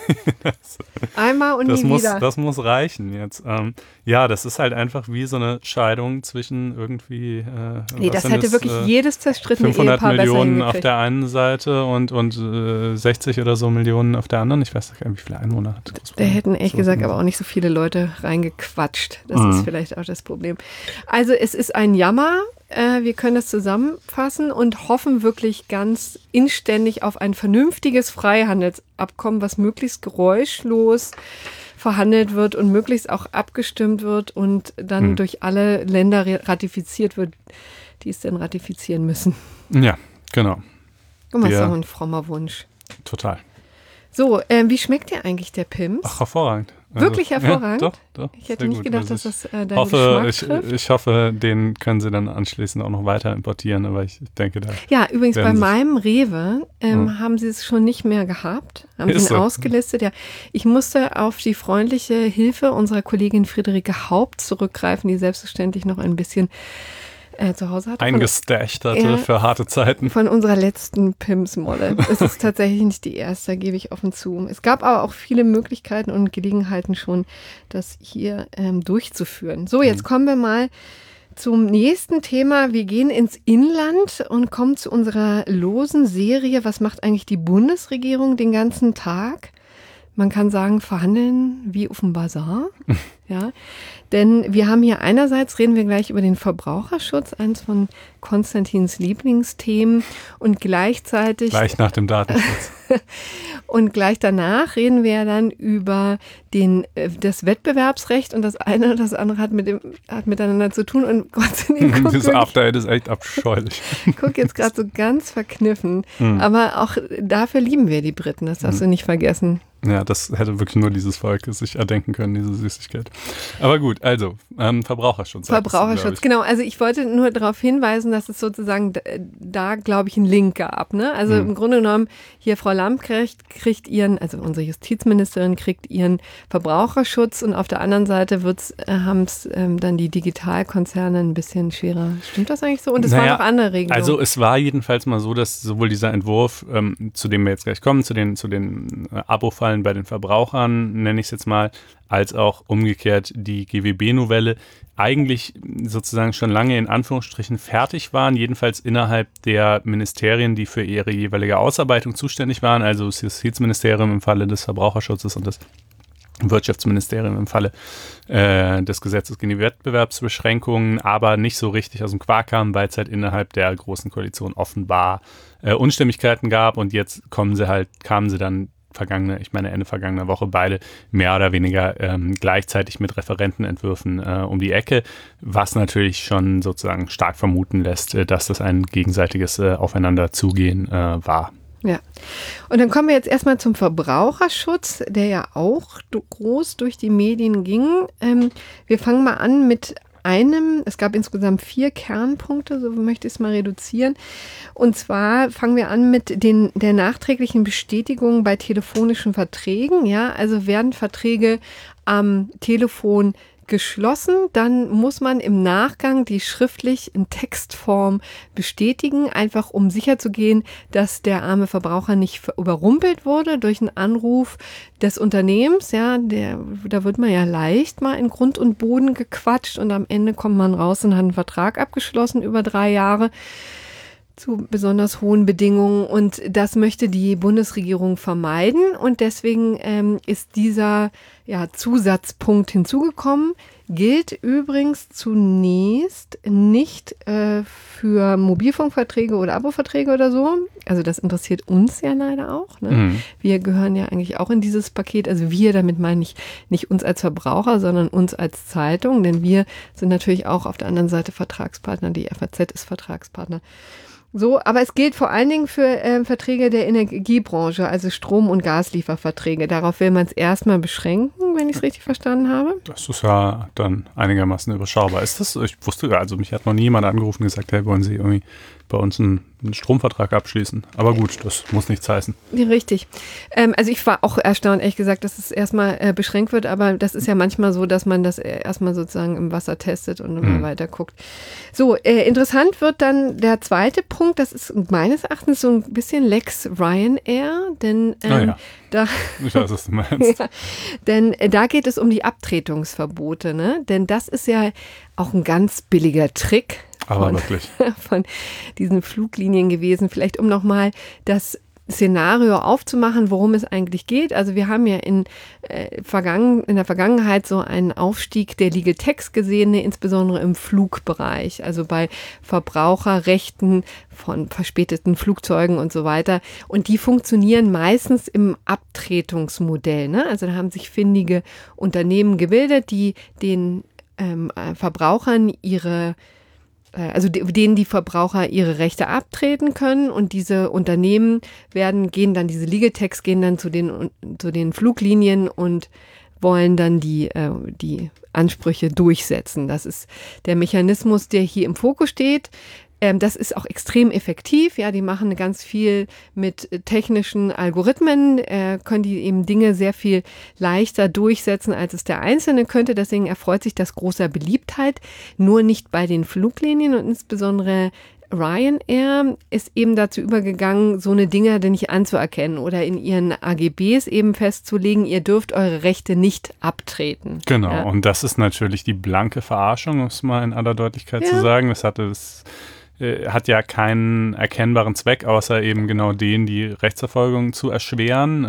das, Einmal und das nie muss, wieder. Das muss reichen jetzt. Ähm, ja, das ist halt einfach wie so eine Scheidung zwischen irgendwie. Äh, nee, das hätte das, wirklich äh, jedes zerstrittene fünfhundert Ehepaar Millionen besser auf der einen Seite und, und äh, sechzig oder so Millionen auf der anderen. Ich weiß nicht, wie viele Einwohner hat Da hätten ehrlich so gesagt aber auch nicht so viele Leute reingequatscht. Das mhm. ist vielleicht auch das Problem. Also es ist ein Jammer. Äh, wir können das zusammenfassen und hoffen wirklich ganz inständig auf ein vernünftiges Freihandelsabkommen, was möglichst geräuschlos verhandelt wird und möglichst auch abgestimmt wird und dann mhm. durch alle Länder ratifiziert wird, die es dann ratifizieren müssen. Ja, genau. Und das ist auch ein frommer Wunsch. Total. So, äh, wie schmeckt dir eigentlich der Pims? Ach, hervorragend. Wirklich also, hervorragend? Ja, doch, doch. Ich hätte nicht gut. gedacht, also dass das äh, dein hoffe, Geschmack ich, trifft. ich hoffe, den können sie dann anschließend auch noch weiter importieren, aber ich denke, da Ja, übrigens bei sich, meinem Rewe ähm, ja. haben sie es schon nicht mehr gehabt, haben Ist sie ihn so. ausgelistet. Ja, ich musste auf die freundliche Hilfe unserer Kollegin Friederike Haupt zurückgreifen, die selbstverständlich noch ein bisschen äh, zu Hause hatte. eingestasht hatte ja, für harte Zeiten. Von unserer letzten Pims-Molle. Es ist tatsächlich nicht die erste, gebe ich offen zu. Es gab aber auch viele Möglichkeiten und Gelegenheiten schon, das hier ähm, durchzuführen. So, jetzt mhm. kommen wir mal zum nächsten Thema. Wir gehen ins Inland und kommen zu unserer losen Serie. Was macht eigentlich die Bundesregierung den ganzen Tag? Man kann sagen, verhandeln wie auf dem Bazar. Ja, denn wir haben hier einerseits, reden wir gleich über den Verbraucherschutz, eins von Konstantins Lieblingsthemen und gleichzeitig... Gleich nach dem Datenschutz. Und gleich danach reden wir dann über den, das Wettbewerbsrecht und das eine und das andere hat, mit dem, hat miteinander zu tun. Und Gott, das After-Eight ist echt abscheulich. Ich gucke jetzt gerade so ganz verkniffen. Hm. Aber auch dafür lieben wir die Briten, das darfst hm. du nicht vergessen. Ja, das hätte wirklich nur dieses Volk sich erdenken können, diese Süßigkeit. Aber gut, also ähm, Verbraucherschutz. Verbraucherschutz, genau. Also ich wollte nur darauf hinweisen, dass es sozusagen da, da glaube ich, einen Link gab. Ne? Also mhm. im Grunde genommen, hier Frau Lambrecht kriegt ihren, also unsere Justizministerin kriegt ihren Verbraucherschutz und auf der anderen Seite äh, haben es ähm, dann die Digitalkonzerne ein bisschen schwerer. Stimmt das eigentlich so? Und es naja, waren noch andere Regelungen. Also es war jedenfalls mal so, dass sowohl dieser Entwurf, ähm, zu dem wir jetzt gleich kommen, zu den, zu den äh, Abo-Fallen bei den Verbrauchern, nenne ich es jetzt mal, als auch umgekehrt die G W B-Novelle eigentlich sozusagen schon lange in Anführungsstrichen fertig waren, jedenfalls innerhalb der Ministerien, die für ihre jeweilige Ausarbeitung zuständig waren, also das Justizministerium im Falle des Verbraucherschutzes und das Wirtschaftsministerium im Falle äh, des Gesetzes gegen die Wettbewerbsbeschränkungen, aber nicht so richtig aus dem Quark kamen, weil es halt innerhalb der Großen Koalition offenbar äh, Unstimmigkeiten gab und jetzt kommen sie halt, kamen sie dann vergangene, ich meine Ende vergangener Woche beide mehr oder weniger ähm, gleichzeitig mit Referentenentwürfen äh, um die Ecke, was natürlich schon sozusagen stark vermuten lässt, äh, dass das ein gegenseitiges äh, Aufeinanderzugehen äh, war. Ja, und dann kommen wir jetzt erstmal zum Verbraucherschutz, der ja auch groß durch die Medien ging. Ähm, wir fangen mal an mit einem, es gab insgesamt vier Kernpunkte, so möchte ich es mal reduzieren. Und zwar fangen wir an mit den, der nachträglichen Bestätigung bei telefonischen Verträgen. Ja, also werden Verträge am Telefon geschlossen, dann muss man im Nachgang die schriftlich in Textform bestätigen, einfach um sicherzugehen, dass der arme Verbraucher nicht überrumpelt wurde durch einen Anruf des Unternehmens. Ja, der, da wird man ja leicht mal in Grund und Boden gequatscht und am Ende kommt man raus und hat einen Vertrag abgeschlossen über drei Jahre zu besonders hohen Bedingungen und das möchte die Bundesregierung vermeiden und deswegen ähm, ist dieser ja, Zusatzpunkt hinzugekommen. Gilt übrigens zunächst nicht äh, für Mobilfunkverträge oder Abo-Verträge oder so. Also das interessiert uns ja leider auch. Ne? Mhm. Wir gehören ja eigentlich auch in dieses Paket. Also wir, damit meine ich nicht uns als Verbraucher, sondern uns als Zeitung. Denn wir sind natürlich auch auf der anderen Seite Vertragspartner. Die F A Z ist Vertragspartner. So, aber es gilt vor allen Dingen für äh, Verträge der Energiebranche, also Strom- und Gaslieferverträge. Darauf will man es erstmal beschränken, wenn ich es richtig verstanden habe. Das ist ja dann einigermaßen überschaubar. Ist das? Ich wusste ja, also mich hat noch nie jemand angerufen und gesagt, hey, wollen Sie irgendwie bei uns einen, einen Stromvertrag abschließen. Aber gut, das muss nichts heißen. Ja, richtig. Ähm, also ich war auch erstaunt, ehrlich gesagt, dass es erstmal äh, beschränkt wird, aber das ist ja manchmal so, dass man das erstmal sozusagen im Wasser testet und immer mhm. weiter guckt. So, äh, interessant wird dann der zweite Punkt, das ist meines Erachtens so ein bisschen Lex Ryanair, denn ähm, ah, ja. da, ich weiß, was du meinst. ja, denn äh, da geht es um die Abtretungsverbote, ne? Denn das ist ja auch ein ganz billiger Trick. Aber von, wirklich. von diesen Fluglinien gewesen. Vielleicht um nochmal das Szenario aufzumachen, worum es eigentlich geht. Also wir haben ja in, äh, vergangen, in der Vergangenheit so einen Aufstieg der Legal Techs gesehen, ne, insbesondere im Flugbereich, also bei Verbraucherrechten von verspäteten Flugzeugen und so weiter. Und die funktionieren meistens im Abtretungsmodell. Ne? Also da haben sich findige Unternehmen gebildet, die den ähm, Verbrauchern ihre also denen die Verbraucher ihre Rechte abtreten können und diese Unternehmen werden, gehen dann, diese Legal Techs gehen dann zu den, zu den Fluglinien und wollen dann die, äh, die Ansprüche durchsetzen. Das ist der Mechanismus, der hier im Fokus steht. Ähm, das ist auch extrem effektiv. Ja, die machen ganz viel mit technischen Algorithmen, äh, können die eben Dinge sehr viel leichter durchsetzen, als es der Einzelne könnte. Deswegen erfreut sich das großer Beliebtheit. Nur nicht bei den Fluglinien und insbesondere Ryanair ist eben dazu übergegangen, so eine Dinge denn nicht anzuerkennen oder in ihren A G Bs eben festzulegen, ihr dürft eure Rechte nicht abtreten. Genau, ja. Und das ist natürlich die blanke Verarschung, um es mal in aller Deutlichkeit ja. zu sagen. Das hatte es hat ja keinen erkennbaren Zweck, außer eben genau den, die Rechtsverfolgung zu erschweren.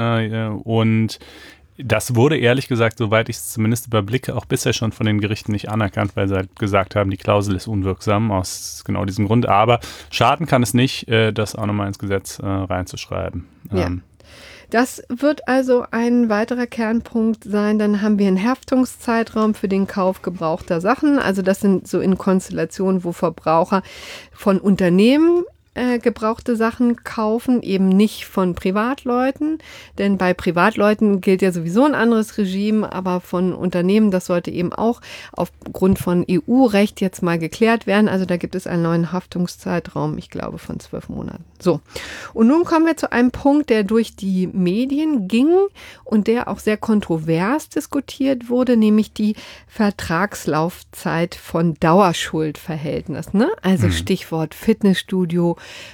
Und das wurde ehrlich gesagt, soweit ich es zumindest überblicke, auch bisher schon von den Gerichten nicht anerkannt, weil sie halt gesagt haben, die Klausel ist unwirksam aus genau diesem Grund. Aber schaden kann es nicht, das auch nochmal ins Gesetz reinzuschreiben. Ja. Das wird also ein weiterer Kernpunkt sein. Dann haben wir einen Haftungszeitraum für den Kauf gebrauchter Sachen. Also das sind so in Konstellationen, wo Verbraucher von Unternehmen äh, gebrauchte Sachen kaufen, eben nicht von Privatleuten. Denn bei Privatleuten gilt ja sowieso ein anderes Regime, aber von Unternehmen, das sollte eben auch aufgrund von E U-Recht jetzt mal geklärt werden. Also da gibt es einen neuen Haftungszeitraum, ich glaube, von zwölf Monaten. So, und nun kommen wir zu einem Punkt, der durch die Medien ging und der auch sehr kontrovers diskutiert wurde, nämlich die Vertragslaufzeit von Dauerschuldverhältnissen. Ne? Also Stichwort Fitnessstudio,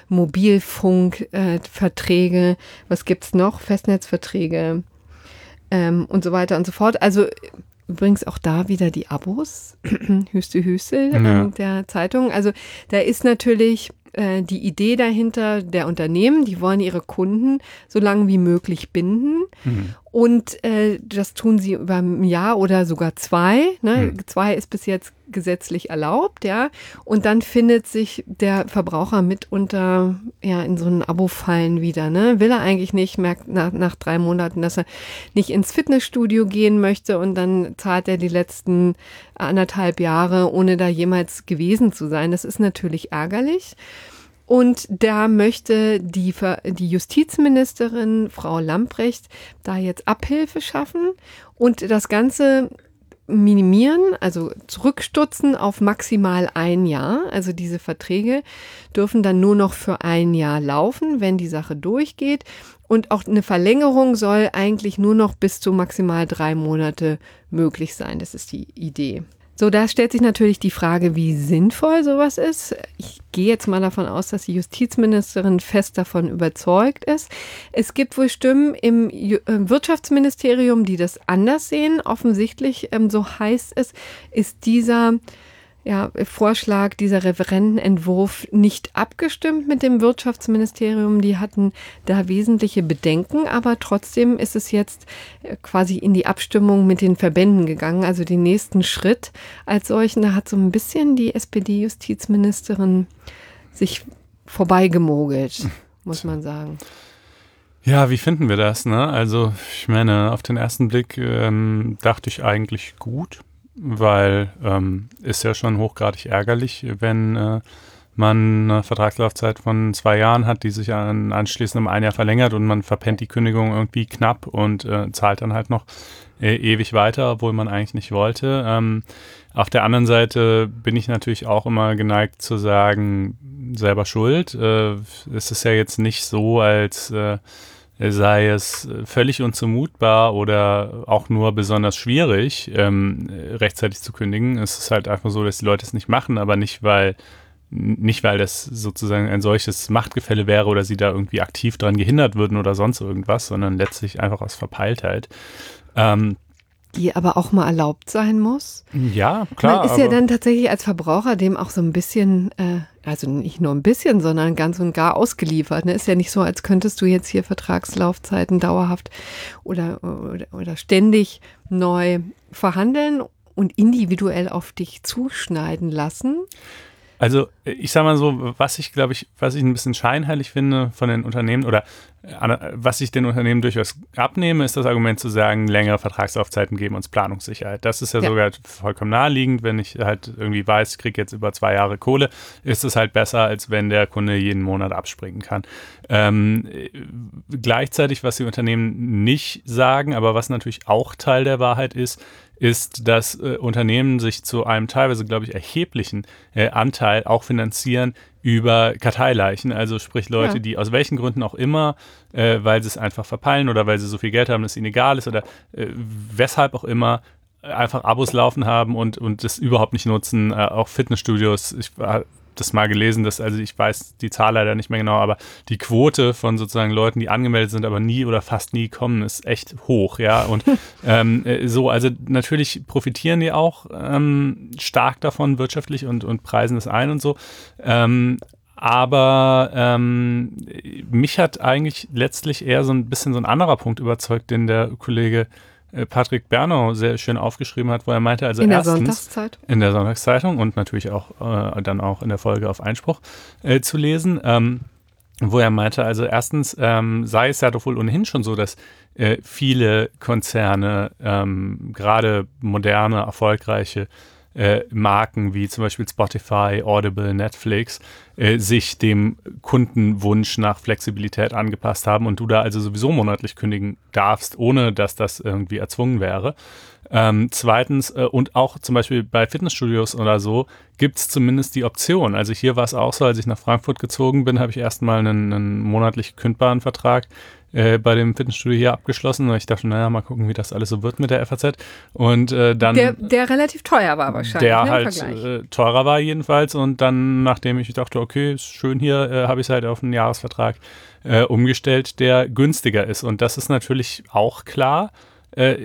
Mobilfunkverträge, äh, was gibt's noch? Festnetzverträge ähm, und so weiter und so fort. Also übrigens auch da wieder die Abos, Hüste Hüste ja. äh, der Zeitung. Also da ist natürlich äh, die Idee dahinter der Unternehmen, die wollen ihre Kunden so lange wie möglich binden. Mhm. Und äh, das tun sie über ein Jahr oder sogar zwei. Ne? Mhm. Zwei ist bis jetzt gesetzlich erlaubt, ja. Und dann findet sich der Verbraucher mitunter ja in so einen Abo-Fallen wieder. Ne? Will er eigentlich nicht, merkt nach, nach drei Monaten, dass er nicht ins Fitnessstudio gehen möchte und dann zahlt er die letzten anderthalb Jahre, ohne da jemals gewesen zu sein. Das ist natürlich ärgerlich. Und da möchte die, die Justizministerin, Frau Lambrecht, da jetzt Abhilfe schaffen und das Ganze minimieren, also zurückstutzen auf maximal ein Jahr. Also diese Verträge dürfen dann nur noch für ein Jahr laufen, wenn die Sache durchgeht. Und auch eine Verlängerung soll eigentlich nur noch bis zu maximal drei Monate möglich sein. Das ist die Idee. So, da stellt sich natürlich die Frage, wie sinnvoll sowas ist. Ich gehe jetzt mal davon aus, dass die Justizministerin fest davon überzeugt ist. Es gibt wohl Stimmen im Wirtschaftsministerium, die das anders sehen. Offensichtlich, ähm, so heißt es, ist dieser ja, Vorschlag, dieser Referentenentwurf nicht abgestimmt mit dem Wirtschaftsministerium. Die hatten da wesentliche Bedenken, aber trotzdem ist es jetzt quasi in die Abstimmung mit den Verbänden gegangen. Also den nächsten Schritt als solchen, da hat so ein bisschen die S P D-Justizministerin sich vorbeigemogelt, muss man sagen. Ja, wie finden wir das, ne? Also ich meine, auf den ersten Blick ähm, dachte ich eigentlich gut. Weil ähm, ist ja schon hochgradig ärgerlich, wenn äh, man eine Vertragslaufzeit von zwei Jahren hat, die sich an, anschließend um ein Jahr verlängert und man verpennt die Kündigung irgendwie knapp und äh, zahlt dann halt noch äh, ewig weiter, obwohl man eigentlich nicht wollte. Ähm, auf der anderen Seite bin ich natürlich auch immer geneigt zu sagen, selber schuld. Äh, es ist ja jetzt nicht so, als äh, sei es völlig unzumutbar oder auch nur besonders schwierig, ähm, rechtzeitig zu kündigen. Es ist halt einfach so, dass die Leute es nicht machen, aber nicht, weil nicht, weil das sozusagen ein solches Machtgefälle wäre oder sie da irgendwie aktiv dran gehindert würden oder sonst irgendwas, sondern letztlich einfach aus Verpeiltheit. Ähm, Die aber auch mal erlaubt sein muss. Ja, klar. Man ist ja dann tatsächlich als Verbraucher dem auch so ein bisschen, äh, also nicht nur ein bisschen, sondern ganz und gar ausgeliefert. Ne? Ist ja nicht so, als könntest du jetzt hier Vertragslaufzeiten dauerhaft oder, oder, oder ständig neu verhandeln und individuell auf dich zuschneiden lassen. Also ich sag mal so, was ich glaube ich, was ich ein bisschen scheinheilig finde von den Unternehmen oder was ich den Unternehmen durchaus abnehme, ist das Argument zu sagen, längere Vertragslaufzeiten geben uns Planungssicherheit. Das ist ja, ja sogar vollkommen naheliegend, wenn ich halt irgendwie weiß, ich kriege jetzt über zwei Jahre Kohle, ist es halt besser, als wenn der Kunde jeden Monat abspringen kann. Ähm, gleichzeitig, was die Unternehmen nicht sagen, aber was natürlich auch Teil der Wahrheit ist, ist, dass äh, Unternehmen sich zu einem teilweise, glaube ich, erheblichen äh, Anteil auch finanzieren über Karteileichen, also sprich Leute, ja. die aus welchen Gründen auch immer, äh, weil sie es einfach verpeilen oder weil sie so viel Geld haben, dass ihnen egal ist oder äh, weshalb auch immer, einfach Abos laufen haben und und das überhaupt nicht nutzen, äh, auch Fitnessstudios. Ich war das mal gelesen, dass, also ich weiß die Zahl leider nicht mehr genau, aber die Quote von sozusagen Leuten, die angemeldet sind, aber nie oder fast nie kommen, ist echt hoch, ja, und ähm, so, also natürlich profitieren die auch ähm, stark davon wirtschaftlich und, und preisen es ein und so, ähm, aber ähm, mich hat eigentlich letztlich eher so ein bisschen so ein anderer Punkt überzeugt, den der Kollege Patrick Bernau sehr schön aufgeschrieben hat, wo er meinte, also in der erstens Sonntagszeit. in der Sonntagszeitung und natürlich auch äh, dann auch in der Folge auf Einspruch äh, zu lesen. Ähm, wo er meinte, also erstens ähm, sei es ja doch wohl ohnehin schon so, dass äh, viele Konzerne, ähm, gerade moderne, erfolgreiche äh, Marken wie zum Beispiel Spotify, Audible, Netflix, äh, sich dem Kundenwunsch nach Flexibilität angepasst haben und du da also sowieso monatlich kündigen darfst, ohne dass das irgendwie erzwungen wäre. Ähm, zweitens, äh, und auch zum Beispiel bei Fitnessstudios oder so, gibt es zumindest die Option. Also hier war es auch so, als ich nach Frankfurt gezogen bin, habe ich erstmal einen, einen monatlich kündbaren Vertrag äh, bei dem Fitnessstudio hier abgeschlossen. Und ich dachte, naja, mal gucken, wie das alles so wird mit der F A Z. Und äh, dann... Der, der relativ teuer war wahrscheinlich. Der ne, halt äh, teurer war jedenfalls. Und dann, nachdem ich dachte, okay, ist schön hier, äh, habe ich es halt auf einen Jahresvertrag äh, umgestellt, der günstiger ist. Und das ist natürlich auch klar. Äh,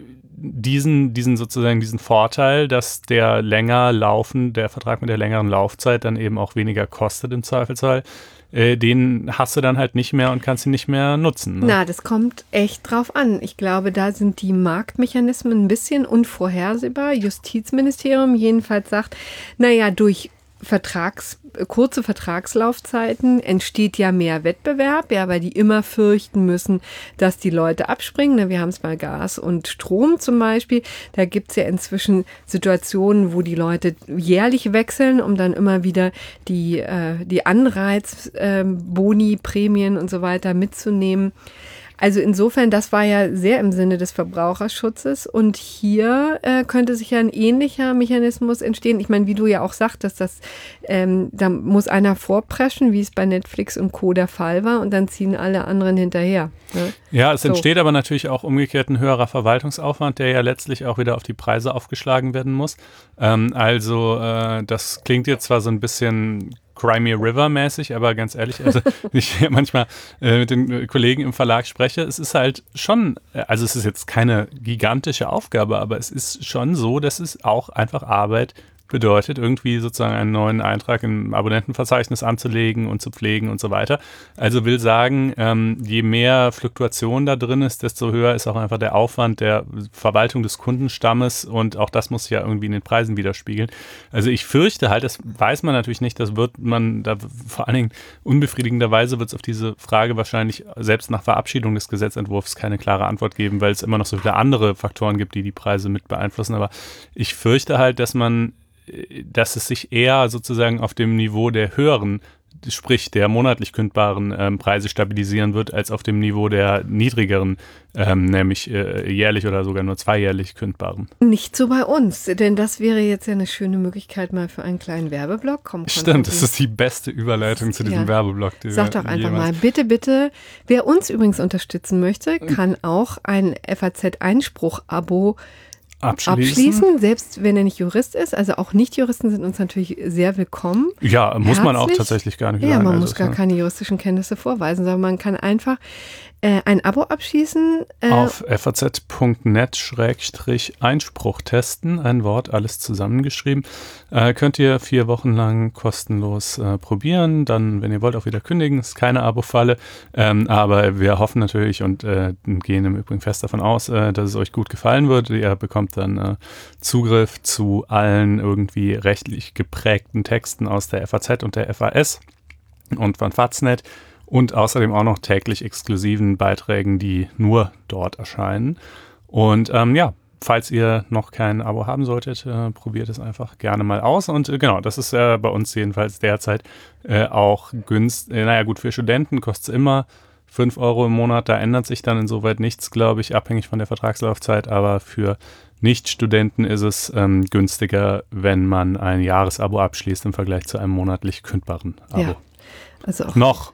diesen, diesen sozusagen diesen Vorteil, dass der länger laufen, der Vertrag mit der längeren Laufzeit dann eben auch weniger kostet im Zweifelsfall, äh, den hast du dann halt nicht mehr und kannst ihn nicht mehr nutzen. Ne? Na, das kommt echt drauf an. Ich glaube, da sind die Marktmechanismen ein bisschen unvorhersehbar. Justizministerium jedenfalls sagt, naja, durch Vertrags, kurze Vertragslaufzeiten entsteht ja mehr Wettbewerb, ja, weil die immer fürchten müssen, dass die Leute abspringen. Wir haben es bei Gas und Strom zum Beispiel. Da gibt es ja inzwischen Situationen, wo die Leute jährlich wechseln, um dann immer wieder die, äh, die Anreiz, äh, Boni, Prämien und so weiter mitzunehmen. Also insofern, das war ja sehr im Sinne des Verbraucherschutzes und hier äh, könnte sich ja ein ähnlicher Mechanismus entstehen. Ich meine, wie du ja auch sagtest, dass ähm, da muss einer vorpreschen, wie es bei Netflix und Co. der Fall war und dann ziehen alle anderen hinterher. Ne? Ja, es so. entsteht aber natürlich auch umgekehrt ein höherer Verwaltungsaufwand, der ja letztlich auch wieder auf die Preise aufgeschlagen werden muss. Ähm, also äh, das klingt jetzt zwar so ein bisschen Crimey River mäßig, aber ganz ehrlich, also ich manchmal äh, mit den Kollegen im Verlag spreche, es ist halt schon, also es ist jetzt keine gigantische Aufgabe, aber es ist schon so, dass es auch einfach Arbeit bedeutet, irgendwie sozusagen einen neuen Eintrag im Abonnentenverzeichnis anzulegen und zu pflegen und so weiter. Also will sagen, ähm, je mehr Fluktuation da drin ist, desto höher ist auch einfach der Aufwand der Verwaltung des Kundenstammes und auch das muss sich ja irgendwie in den Preisen widerspiegeln. Also ich fürchte halt, das weiß man natürlich nicht, das wird man, da vor allen Dingen unbefriedigenderweise wird es auf diese Frage wahrscheinlich selbst nach Verabschiedung des Gesetzentwurfs keine klare Antwort geben, weil es immer noch so viele andere Faktoren gibt, die die Preise mit beeinflussen. Aber ich fürchte halt, dass man dass es sich eher sozusagen auf dem Niveau der höheren, sprich der monatlich kündbaren ähm, Preise stabilisieren wird, als auf dem Niveau der niedrigeren, ähm, nämlich äh, jährlich oder sogar nur zweijährlich kündbaren. Nicht so bei uns, denn das wäre jetzt ja eine schöne Möglichkeit mal für einen kleinen Werbeblock. Komm, Stimmt, das ist die beste Überleitung zu diesem ja. Werbeblock. Sag doch einfach mal, bitte, bitte, wer uns übrigens unterstützen möchte, kann auch ein F A Z-Einspruch-Abo Abschließen. abschließen, selbst wenn er nicht Jurist ist. Also auch Nicht-Juristen sind uns natürlich sehr willkommen. Ja, muss Herzlich. man auch tatsächlich gar nicht Ja, sagen. man also muss gar ja. keine juristischen Kenntnisse vorweisen, sondern man kann einfach äh, ein Abo abschließen. Äh, Auf f a z punkt net Schrägstrich Einspruch testen, ein Wort, alles zusammengeschrieben. Äh, könnt ihr vier Wochen lang kostenlos äh, probieren, dann, wenn ihr wollt, auch wieder kündigen. Ist keine Abo-Falle, ähm, aber wir hoffen natürlich und äh, gehen im Übrigen fest davon aus, äh, dass es euch gut gefallen wird. Ihr bekommt dann äh, Zugriff zu allen irgendwie rechtlich geprägten Texten aus der F A Z und der F A S und von Faznet und außerdem auch noch täglich exklusiven Beiträgen, die nur dort erscheinen. Und ähm, ja, falls ihr noch kein Abo haben solltet, äh, probiert es einfach gerne mal aus. Und äh, genau, das ist äh, bei uns jedenfalls derzeit äh, auch günstig. Äh, naja gut, für Studenten kostet es immer fünf Euro im Monat. Da ändert sich dann insoweit nichts, glaube ich, abhängig von der Vertragslaufzeit. Aber für Nicht-Studenten ist es ähm, günstiger, wenn man ein Jahresabo abschließt im Vergleich zu einem monatlich kündbaren Abo. Ja, also auch noch.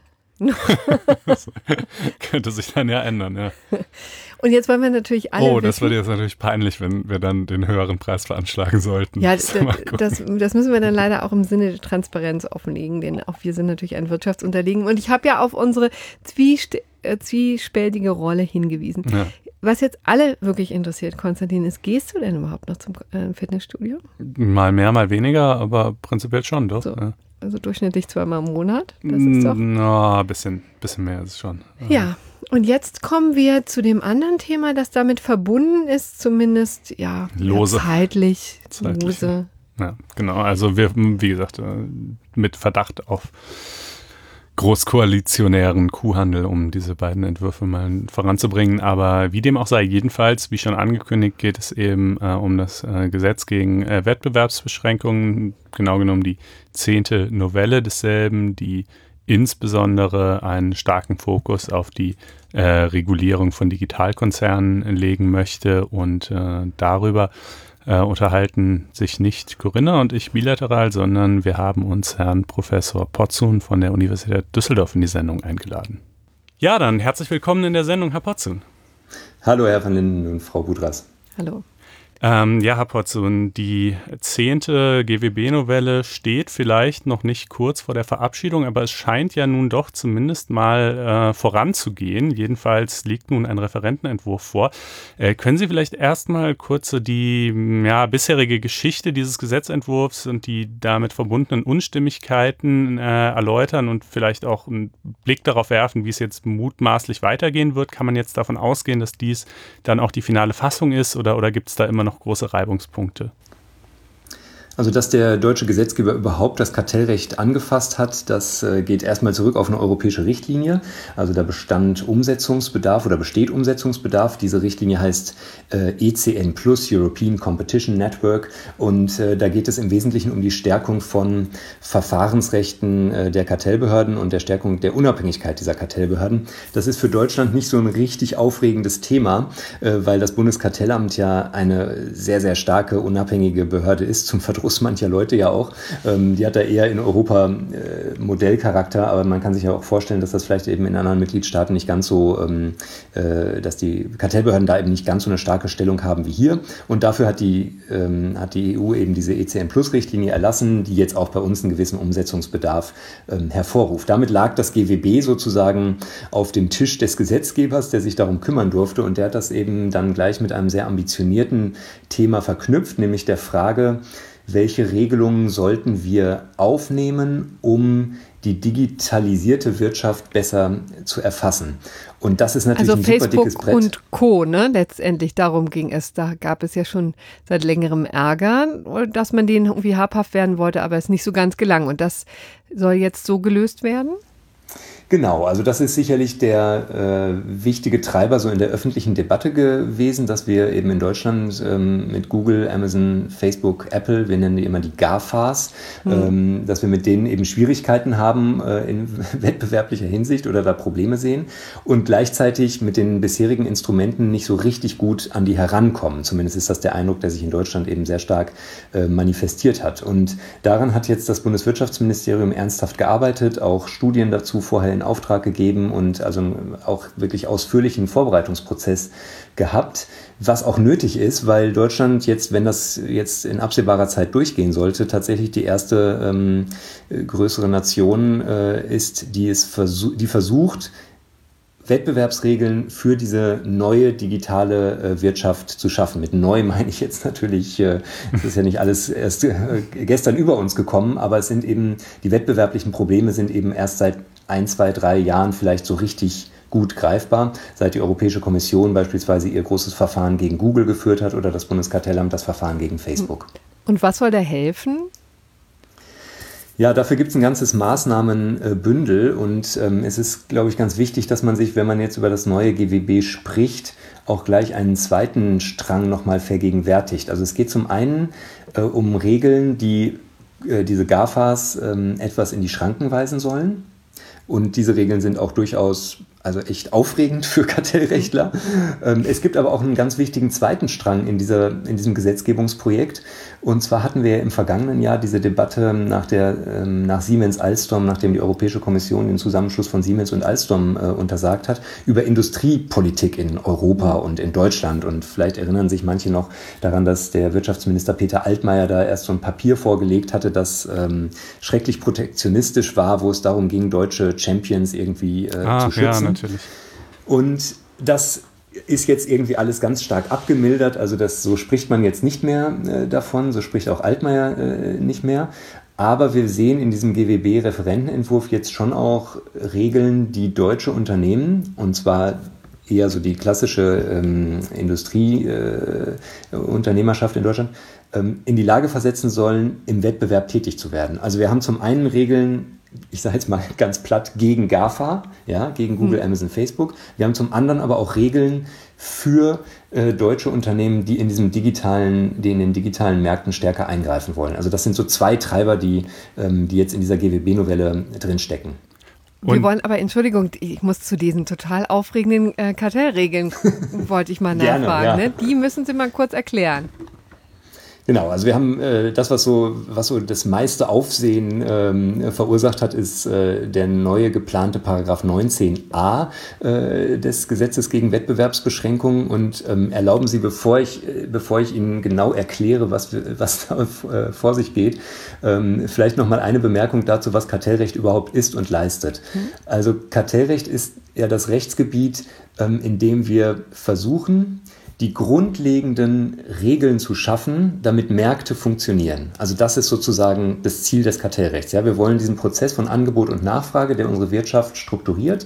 Das könnte sich dann ja ändern, ja. Und jetzt wollen wir natürlich alle Oh, das wissen, wird jetzt natürlich peinlich, wenn wir dann den höheren Preis veranschlagen sollten. Ja, das, das, das müssen wir dann leider auch im Sinne der Transparenz offenlegen, denn auch wir sind natürlich ein Wirtschaftsunternehmen. Und ich habe ja auf unsere zwiest- äh, zwiespältige Rolle hingewiesen. Ja. Was jetzt alle wirklich interessiert, Konstantin, ist, gehst du denn überhaupt noch zum äh, Fitnessstudio? Mal mehr, mal weniger, aber prinzipiell schon, doch. So. Ja. Also durchschnittlich zweimal im Monat. Das ist doch. Na, ein bisschen, bisschen mehr ist es schon. Ja, und jetzt kommen wir zu dem anderen Thema, das damit verbunden ist, zumindest ja, lose. Ja, zeitlich, zeitlich. Lose. Ja, genau. Also wir, wie gesagt, mit Verdacht auf großkoalitionären Kuhhandel, um diese beiden Entwürfe mal voranzubringen. Aber wie dem auch sei, jedenfalls, wie schon angekündigt, geht es eben äh, um das äh, Gesetz gegen äh, Wettbewerbsbeschränkungen, genau genommen die zehnte Novelle desselben, die insbesondere einen starken Fokus auf die äh, Regulierung von Digitalkonzernen legen möchte. Und äh, darüber äh, unterhalten sich nicht Corinna und ich bilateral, sondern wir haben uns Herrn Professor Potzun von der Universität Düsseldorf in die Sendung eingeladen. Ja, dann herzlich willkommen in der Sendung, Herr Potzun. Hallo, Herr van Linden und Frau Budras. Hallo. Ähm, ja, Herr Potzun, die zehnte G W B-Novelle steht vielleicht noch nicht kurz vor der Verabschiedung, aber es scheint ja nun doch zumindest mal äh, voranzugehen. Jedenfalls liegt nun ein Referentenentwurf vor. Äh, können Sie vielleicht erstmal kurz so die ja, bisherige Geschichte dieses Gesetzentwurfs und die damit verbundenen Unstimmigkeiten äh, erläutern und vielleicht auch einen Blick darauf werfen, wie es jetzt mutmaßlich weitergehen wird? Kann man jetzt davon ausgehen, dass dies dann auch die finale Fassung ist, oder, oder gibt es da immer noch große Reibungspunkte? Also, dass der deutsche Gesetzgeber überhaupt das Kartellrecht angefasst hat, das äh, geht erstmal zurück auf eine europäische Richtlinie. Also da bestand Umsetzungsbedarf oder besteht Umsetzungsbedarf. Diese Richtlinie heißt äh, E C N plus, European Competition Network. Und äh, da geht es im Wesentlichen um die Stärkung von Verfahrensrechten äh, der Kartellbehörden und der Stärkung der Unabhängigkeit dieser Kartellbehörden. Das ist für Deutschland nicht so ein richtig aufregendes Thema, äh, weil das Bundeskartellamt ja eine sehr, sehr starke, unabhängige Behörde ist, zum Verdruss mancher Leute ja auch. Ähm, die hat da eher in Europa äh, Modellcharakter, aber man kann sich ja auch vorstellen, dass das vielleicht eben in anderen Mitgliedstaaten nicht ganz so, ähm, äh, dass die Kartellbehörden da eben nicht ganz so eine starke Stellung haben wie hier. Und dafür hat die, ähm, hat die E U eben diese E C N plus Richtlinie erlassen, die jetzt auch bei uns einen gewissen Umsetzungsbedarf ähm, hervorruft. Damit lag das G W B sozusagen auf dem Tisch des Gesetzgebers, der sich darum kümmern durfte, und der hat das eben dann gleich mit einem sehr ambitionierten Thema verknüpft, nämlich der Frage, welche Regelungen sollten wir aufnehmen, um die digitalisierte Wirtschaft besser zu erfassen? Und das ist natürlich also ein Facebook super dickes Brett. Und Co., ne? Letztendlich darum ging es. Da gab es ja schon seit längerem Ärger, dass man denen irgendwie habhaft werden wollte, aber es nicht so ganz gelang. Und das soll jetzt so gelöst werden? Genau, also das ist sicherlich der äh, wichtige Treiber so in der öffentlichen Debatte gewesen, dass wir eben in Deutschland ähm, mit Google, Amazon, Facebook, Apple, wir nennen die immer die GAFAs, mhm. ähm, dass wir mit denen eben Schwierigkeiten haben äh, in wettbewerblicher Hinsicht oder da Probleme sehen und gleichzeitig mit den bisherigen Instrumenten nicht so richtig gut an die herankommen. Zumindest ist das der Eindruck, der sich in Deutschland eben sehr stark äh, manifestiert hat. Und daran hat jetzt das Bundeswirtschaftsministerium ernsthaft gearbeitet, auch Studien dazu vorher in Auftrag gegeben und also auch wirklich ausführlichen Vorbereitungsprozess gehabt, was auch nötig ist, weil Deutschland jetzt, wenn das jetzt in absehbarer Zeit durchgehen sollte, tatsächlich die erste ähm, größere Nation äh, ist, die es versuch, die versucht, Wettbewerbsregeln für diese neue digitale äh, Wirtschaft zu schaffen. Mit neu meine ich jetzt natürlich, äh, es ist ja nicht alles erst äh, gestern über uns gekommen, aber es sind eben, die wettbewerblichen Probleme sind eben erst seit ein, zwei, drei Jahren vielleicht so richtig gut greifbar, seit die Europäische Kommission beispielsweise ihr großes Verfahren gegen Google geführt hat oder das Bundeskartellamt das Verfahren gegen Facebook. Und was soll da helfen? Ja, dafür gibt es ein ganzes Maßnahmenbündel und ähm, es ist, glaube ich, ganz wichtig, dass man sich, wenn man jetzt über das neue G W B spricht, auch gleich einen zweiten Strang nochmal vergegenwärtigt. Also es geht zum einen äh, um Regeln, die äh, diese GAFAs äh, etwas in die Schranken weisen sollen. Und diese Regeln sind auch durchaus also echt aufregend für Kartellrechtler. Es gibt aber auch einen ganz wichtigen zweiten Strang in, dieser, in diesem Gesetzgebungsprojekt. Und zwar hatten wir im vergangenen Jahr diese Debatte nach, der, nach Siemens-Alstom, nachdem die Europäische Kommission den Zusammenschluss von Siemens und Alstom äh, untersagt hat, über Industriepolitik in Europa und in Deutschland. Und vielleicht erinnern sich manche noch daran, dass der Wirtschaftsminister Peter Altmaier da erst so ein Papier vorgelegt hatte, das ähm, schrecklich protektionistisch war, wo es darum ging, deutsche Champions irgendwie äh, ah, zu schützen. Ja, natürlich. Und das ist jetzt irgendwie alles ganz stark abgemildert. Also das, so spricht man jetzt nicht mehr äh, davon, so spricht auch Altmaier äh, nicht mehr. Aber wir sehen in diesem G W B-Referentenentwurf jetzt schon auch Regeln, die deutsche Unternehmen, und zwar eher so die klassische ähm, Industrieunternehmerschaft äh, in Deutschland, ähm, in die Lage versetzen sollen, im Wettbewerb tätig zu werden. Also wir haben zum einen Regeln ich sage jetzt mal ganz platt, gegen GAFA, ja, gegen Google, mhm. Amazon, Facebook. Wir haben zum anderen aber auch Regeln für äh, deutsche Unternehmen, die in diesem digitalen, die in den digitalen Märkten stärker eingreifen wollen. Also das sind so zwei Treiber, die, ähm, die jetzt in dieser G W B-Novelle drinstecken. Wir wollen aber, Entschuldigung, ich muss zu diesen total aufregenden äh, Kartellregeln, wollte ich mal nachfragen. Gerne, ja. ne? Die müssen Sie mal kurz erklären. Genau, also wir haben äh, das, was so, was so das meiste Aufsehen ähm, verursacht hat, ist äh, der neue geplante Paragraph neunzehn a äh, des Gesetzes gegen Wettbewerbsbeschränkungen. Und ähm, erlauben Sie, bevor ich, äh, bevor ich Ihnen genau erkläre, was, was da äh, vor sich geht, ähm, vielleicht nochmal eine Bemerkung dazu, was Kartellrecht überhaupt ist und leistet. Mhm. Also Kartellrecht ist ja das Rechtsgebiet, ähm, in dem wir versuchen, die grundlegenden Regeln zu schaffen, damit Märkte funktionieren. Also das ist sozusagen das Ziel des Kartellrechts. Ja, wir wollen diesen Prozess von Angebot und Nachfrage, der unsere Wirtschaft strukturiert,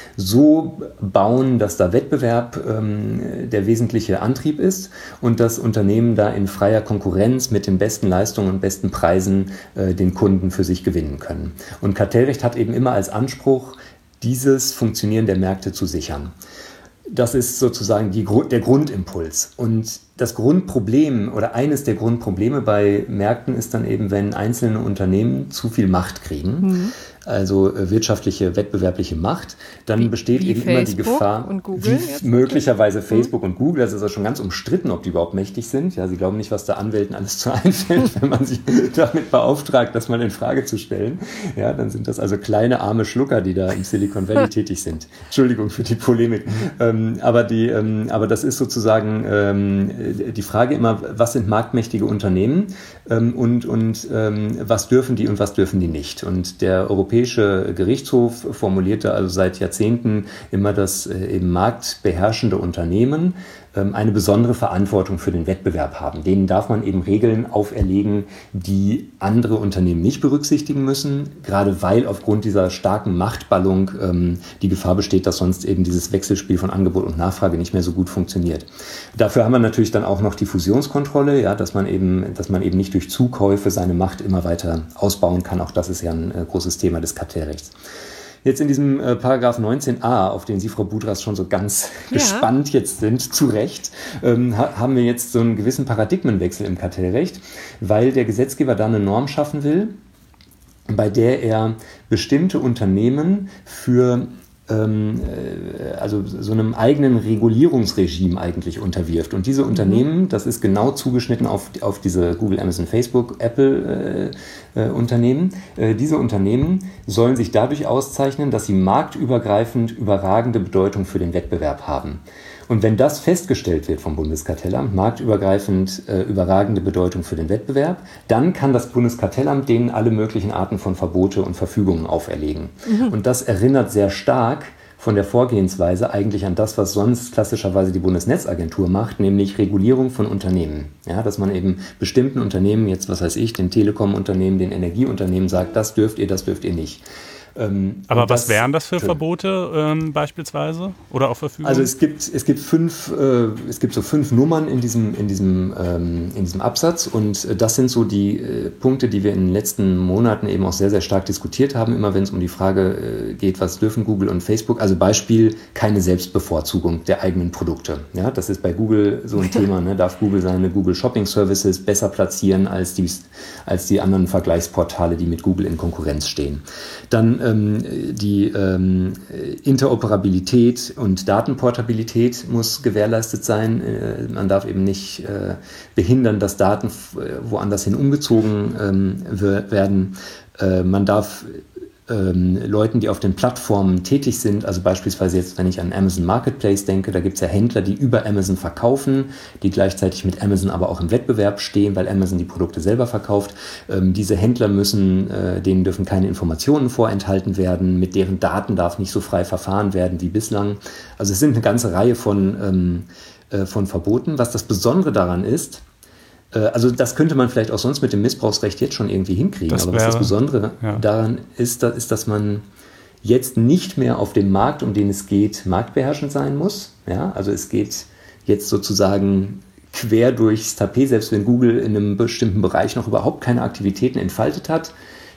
so bauen, dass da Wettbewerb ähm, der wesentliche Antrieb ist und dass Unternehmen da in freier Konkurrenz mit den besten Leistungen und besten Preisen äh, den Kunden für sich gewinnen können. Und Kartellrecht hat eben immer als Anspruch, dieses Funktionieren der Märkte zu sichern. Das ist sozusagen die, der Grundimpuls. Und das Grundproblem oder eines der Grundprobleme bei Märkten ist dann eben, wenn einzelne Unternehmen zu viel Macht kriegen, mhm. also äh, wirtschaftliche, wettbewerbliche Macht, dann wie, besteht wie eben Facebook immer die Gefahr, und Google wie möglicherweise Facebook mhm. und Google, das ist ja schon ganz umstritten, ob die überhaupt mächtig sind. Ja, sie glauben nicht, was da Anwälten alles zu einfällt, wenn man sich damit beauftragt, das mal in Frage zu stellen. Ja, dann sind das also kleine, arme Schlucker, die da im Silicon Valley tätig sind. Entschuldigung für die Polemik. Ähm, aber, die, ähm, aber das ist sozusagen ähm, die Frage immer, was sind marktmächtige Unternehmen ähm, und, und ähm, was dürfen die und was dürfen die nicht. Und der Europäische Gerichtshof formulierte also seit Jahrzehnten immer, dass äh, eben marktbeherrschende Unternehmen ähm, eine besondere Verantwortung für den Wettbewerb haben. Denen darf man eben Regeln auferlegen, die andere Unternehmen nicht berücksichtigen müssen, gerade weil aufgrund dieser starken Machtballung ähm, die Gefahr besteht, dass sonst eben dieses Wechselspiel von Angebot und Nachfrage nicht mehr so gut funktioniert. Dafür haben wir natürlich dann auch noch die Fusionskontrolle, ja, dass man eben, dass man eben nicht durch Zukäufe seine Macht immer weiter ausbauen kann. Auch das ist ja ein äh, großes Thema des Kartellrechts. Jetzt in diesem äh, Paragraph neunzehn a, auf den Sie, Frau Budras, schon so ganz ja. gespannt jetzt sind, zu Recht, ähm, ha- haben wir jetzt so einen gewissen Paradigmenwechsel im Kartellrecht, weil der Gesetzgeber da eine Norm schaffen will, bei der er bestimmte Unternehmen für ähm, äh, also so einem eigenen Regulierungsregime eigentlich unterwirft. Und diese Unternehmen, das ist genau zugeschnitten auf, auf diese Google, Amazon, Facebook, Apple äh, äh, Unternehmen. Äh, diese Unternehmen sollen sich dadurch auszeichnen, dass sie marktübergreifend überragende Bedeutung für den Wettbewerb haben. Und wenn das festgestellt wird vom Bundeskartellamt, marktübergreifend äh, überragende Bedeutung für den Wettbewerb, dann kann das Bundeskartellamt denen alle möglichen Arten von Verbote und Verfügungen auferlegen. Mhm. Und das erinnert sehr stark von der Vorgehensweise eigentlich an das, was sonst klassischerweise die Bundesnetzagentur macht, nämlich Regulierung von Unternehmen. Ja, dass man eben bestimmten Unternehmen, jetzt was weiß ich, den Telekom-Unternehmen, den Energieunternehmen sagt, das dürft ihr, das dürft ihr nicht. Ähm, Aber was das, wären das für Verbote ähm, beispielsweise oder auch Verfügungen? Also es gibt es gibt fünf äh, es gibt so fünf Nummern in diesem in diesem ähm, in diesem Absatz und äh, das sind so die äh, Punkte, die wir in den letzten Monaten eben auch sehr sehr stark diskutiert haben, immer wenn es um die Frage äh, geht, was dürfen Google und Facebook. Also Beispiel keine Selbstbevorzugung der eigenen Produkte. Ja, das ist bei Google so ein Thema. Ne? Darf Google seine Google Shopping Services besser platzieren als die als die anderen Vergleichsportale, die mit Google in Konkurrenz stehen? Dann die ähm, Interoperabilität und Datenportabilität muss gewährleistet sein. Äh, man darf eben nicht äh, behindern, dass Daten f- woanders hin umgezogen ähm, w- werden. Äh, man darf ähm, Leuten, die auf den Plattformen tätig sind, also beispielsweise jetzt, wenn ich an Amazon Marketplace denke, da gibt es ja Händler, die über Amazon verkaufen, die gleichzeitig mit Amazon aber auch im Wettbewerb stehen, weil Amazon die Produkte selber verkauft. Ähm, diese Händler müssen, äh, denen dürfen keine Informationen vorenthalten werden, mit deren Daten darf nicht so frei verfahren werden wie bislang. Also es sind eine ganze Reihe von, ähm, äh, von Verboten. Was das Besondere daran ist, also das könnte man vielleicht auch sonst mit dem Missbrauchsrecht jetzt schon irgendwie hinkriegen. Das aber wäre, was das Besondere ja. daran ist, ist, dass man jetzt nicht mehr auf dem Markt, um den es geht, marktbeherrschend sein muss. Ja, also es geht jetzt sozusagen quer durchs Tapet, selbst wenn Google in einem bestimmten Bereich noch überhaupt keine Aktivitäten entfaltet hat,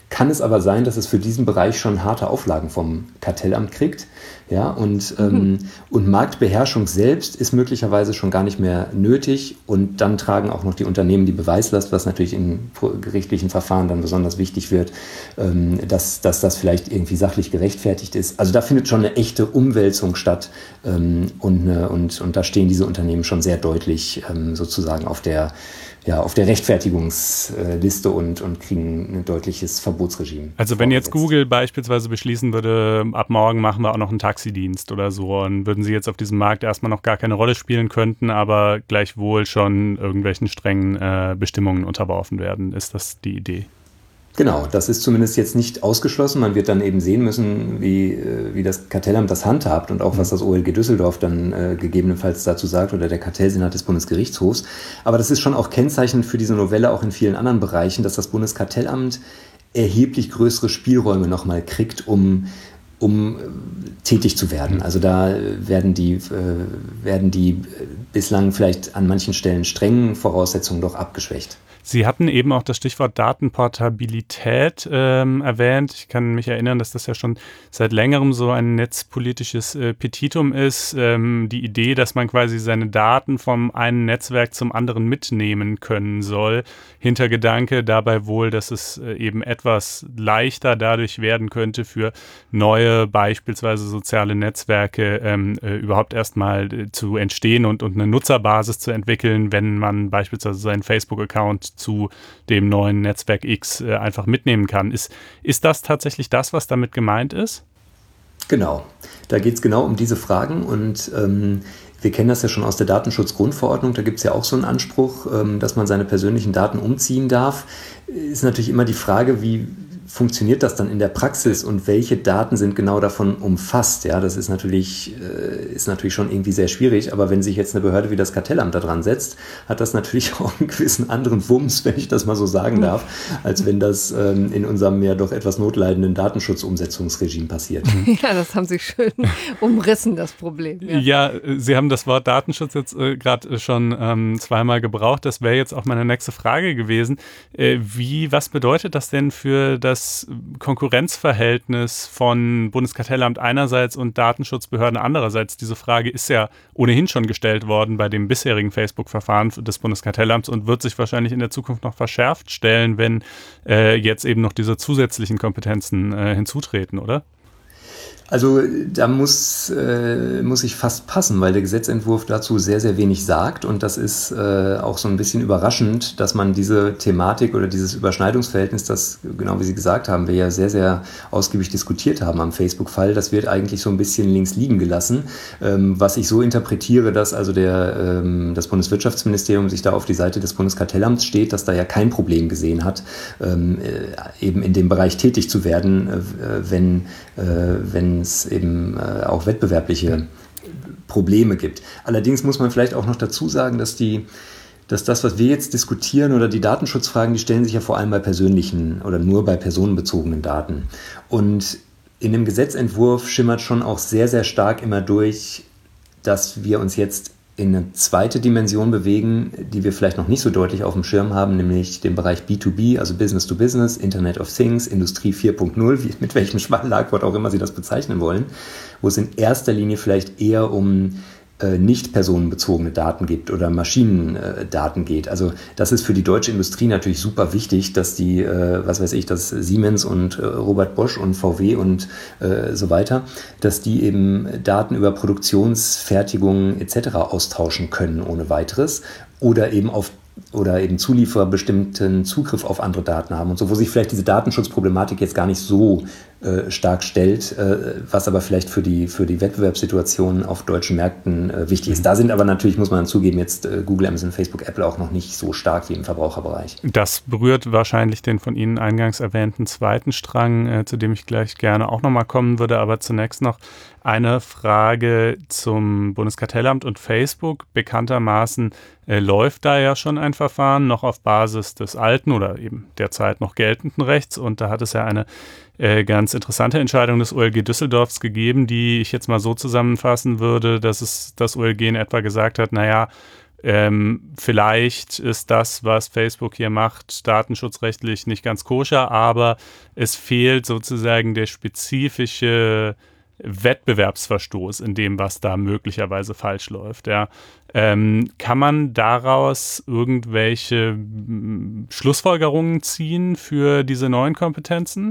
kann es aber sein, dass es für diesen Bereich schon harte Auflagen vom Kartellamt kriegt. Ja, und, mhm. ähm, und Marktbeherrschung selbst ist möglicherweise schon gar nicht mehr nötig. Und dann tragen auch noch die Unternehmen die Beweislast, was natürlich in gerichtlichen Verfahren dann besonders wichtig wird, ähm, dass, dass das vielleicht irgendwie sachlich gerechtfertigt ist. Also da findet schon eine echte Umwälzung statt. Ähm, und, eine, und, und da stehen diese Unternehmen schon sehr deutlich ähm, sozusagen auf der Ja, auf der Rechtfertigungsliste und, und kriegen ein deutliches Verbotsregime. Also wenn jetzt Google beispielsweise beschließen würde, ab morgen machen wir auch noch einen Taxidienst oder so, und würden sie jetzt auf diesem Markt erstmal noch gar keine Rolle spielen könnten, aber gleichwohl schon irgendwelchen strengen äh, Bestimmungen unterworfen werden. Ist das die Idee? Genau, das ist zumindest jetzt nicht ausgeschlossen. Man wird dann eben sehen müssen, wie, wie das Kartellamt das handhabt und auch was das O L G Düsseldorf dann äh, gegebenenfalls dazu sagt oder der Kartellsenat des Bundesgerichtshofs. Aber das ist schon auch kennzeichnend für diese Novelle auch in vielen anderen Bereichen, dass das Bundeskartellamt erheblich größere Spielräume nochmal kriegt, um um tätig zu werden. Also da werden die, äh, werden die bislang vielleicht an manchen Stellen strengen Voraussetzungen doch abgeschwächt. Sie hatten eben auch das Stichwort Datenportabilität ähm, erwähnt. Ich kann mich erinnern, dass das ja schon seit längerem so ein netzpolitisches äh, Petitum ist. Ähm, die Idee, dass man quasi seine Daten vom einen Netzwerk zum anderen mitnehmen können soll. Hintergedanke dabei wohl, dass es äh, eben etwas leichter dadurch werden könnte für neue, beispielsweise soziale Netzwerke ähm, äh, überhaupt erstmal äh, zu entstehen und, und eine Nutzerbasis zu entwickeln, wenn man beispielsweise seinen Facebook-Account zu dem neuen Netzwerk X äh, einfach mitnehmen kann. Ist, ist das tatsächlich das, was damit gemeint ist? Genau, da geht es genau um diese Fragen und ähm, wir kennen das ja schon aus der Datenschutzgrundverordnung, da gibt es ja auch so einen Anspruch, ähm, dass man seine persönlichen Daten umziehen darf. Ist natürlich immer die Frage, wie funktioniert das dann in der Praxis und welche Daten sind genau davon umfasst? Ja, das ist natürlich, äh, ist natürlich schon irgendwie sehr schwierig, aber wenn sich jetzt eine Behörde wie das Kartellamt da dran setzt, hat das natürlich auch einen gewissen anderen Wumms, wenn ich das mal so sagen darf, als wenn das ähm, in unserem ja doch etwas notleidenden Datenschutzumsetzungsregime passiert. Ja, das haben Sie schön umrissen, das Problem. Ja, ja Sie haben das Wort Datenschutz jetzt äh, gerade schon ähm, zweimal gebraucht. Das wäre jetzt auch meine nächste Frage gewesen. Äh, wie, was bedeutet das denn für das das Konkurrenzverhältnis von Bundeskartellamt einerseits und Datenschutzbehörden andererseits? Diese Frage ist ja ohnehin schon gestellt worden bei dem bisherigen Facebook-Verfahren des Bundeskartellamts und wird sich wahrscheinlich in der Zukunft noch verschärft stellen, wenn äh, jetzt eben noch diese zusätzlichen Kompetenzen äh, hinzutreten, oder? Also da muss, äh, muss ich fast passen, weil der Gesetzentwurf dazu sehr, sehr wenig sagt und das ist äh, auch so ein bisschen überraschend, dass man diese Thematik oder dieses Überschneidungsverhältnis, das, genau wie Sie gesagt haben, wir ja sehr, sehr ausgiebig diskutiert haben am Facebook-Fall, das wird eigentlich so ein bisschen links liegen gelassen, ähm, was ich so interpretiere, dass also der, ähm, das Bundeswirtschaftsministerium sich da auf die Seite des Bundeskartellamts steht, dass da ja kein Problem gesehen hat, ähm, äh, eben in dem Bereich tätig zu werden, äh, wenn, äh, wenn es eben äh, auch wettbewerbliche Probleme gibt. Allerdings muss man vielleicht auch noch dazu sagen, dass die, dass das, was wir jetzt diskutieren oder die Datenschutzfragen, die stellen sich ja vor allem bei persönlichen oder nur bei personenbezogenen Daten. Und in dem Gesetzentwurf schimmert schon auch sehr, sehr stark immer durch, dass wir uns jetzt in eine zweite Dimension bewegen, die wir vielleicht noch nicht so deutlich auf dem Schirm haben, nämlich den Bereich B zwei B, also Business to Business, Internet of Things, Industrie vier Punkt null, wie, mit welchem Schlagwort auch immer Sie das bezeichnen wollen, wo es in erster Linie vielleicht eher um äh, nicht personenbezogene Daten gibt oder Maschinendaten äh, geht. Also das ist für die deutsche Industrie natürlich super wichtig, dass die, äh, was weiß ich, dass Siemens und äh, Robert Bosch und V W und äh, so weiter, dass die eben Daten über Produktionsfertigung et cetera austauschen können ohne weiteres oder eben auf oder eben Zulieferer bestimmten Zugriff auf andere Daten haben und so, wo sich vielleicht diese Datenschutzproblematik jetzt gar nicht so äh, stark stellt, äh, was aber vielleicht für die, für die Wettbewerbssituation auf deutschen Märkten äh, wichtig ist. Da sind aber natürlich, muss man zugeben, jetzt äh, Google, Amazon, Facebook, Apple auch noch nicht so stark wie im Verbraucherbereich. Das berührt wahrscheinlich den von Ihnen eingangs erwähnten zweiten Strang, äh, zu dem ich gleich gerne auch nochmal kommen würde, aber zunächst noch eine Frage zum Bundeskartellamt und Facebook. Bekanntermaßen äh, läuft da ja schon ein Verfahren, noch auf Basis des alten oder eben derzeit noch geltenden Rechts. Und da hat es ja eine äh, ganz interessante Entscheidung des O L G Düsseldorfs gegeben, die ich jetzt mal so zusammenfassen würde, dass es das O L G in etwa gesagt hat, naja, ähm, vielleicht ist das, was Facebook hier macht, datenschutzrechtlich nicht ganz koscher, aber es fehlt sozusagen der spezifische Wettbewerbsverstoß in dem, was da möglicherweise falsch läuft. Ja. Ähm, kann man daraus irgendwelche m, Schlussfolgerungen ziehen für diese neuen Kompetenzen?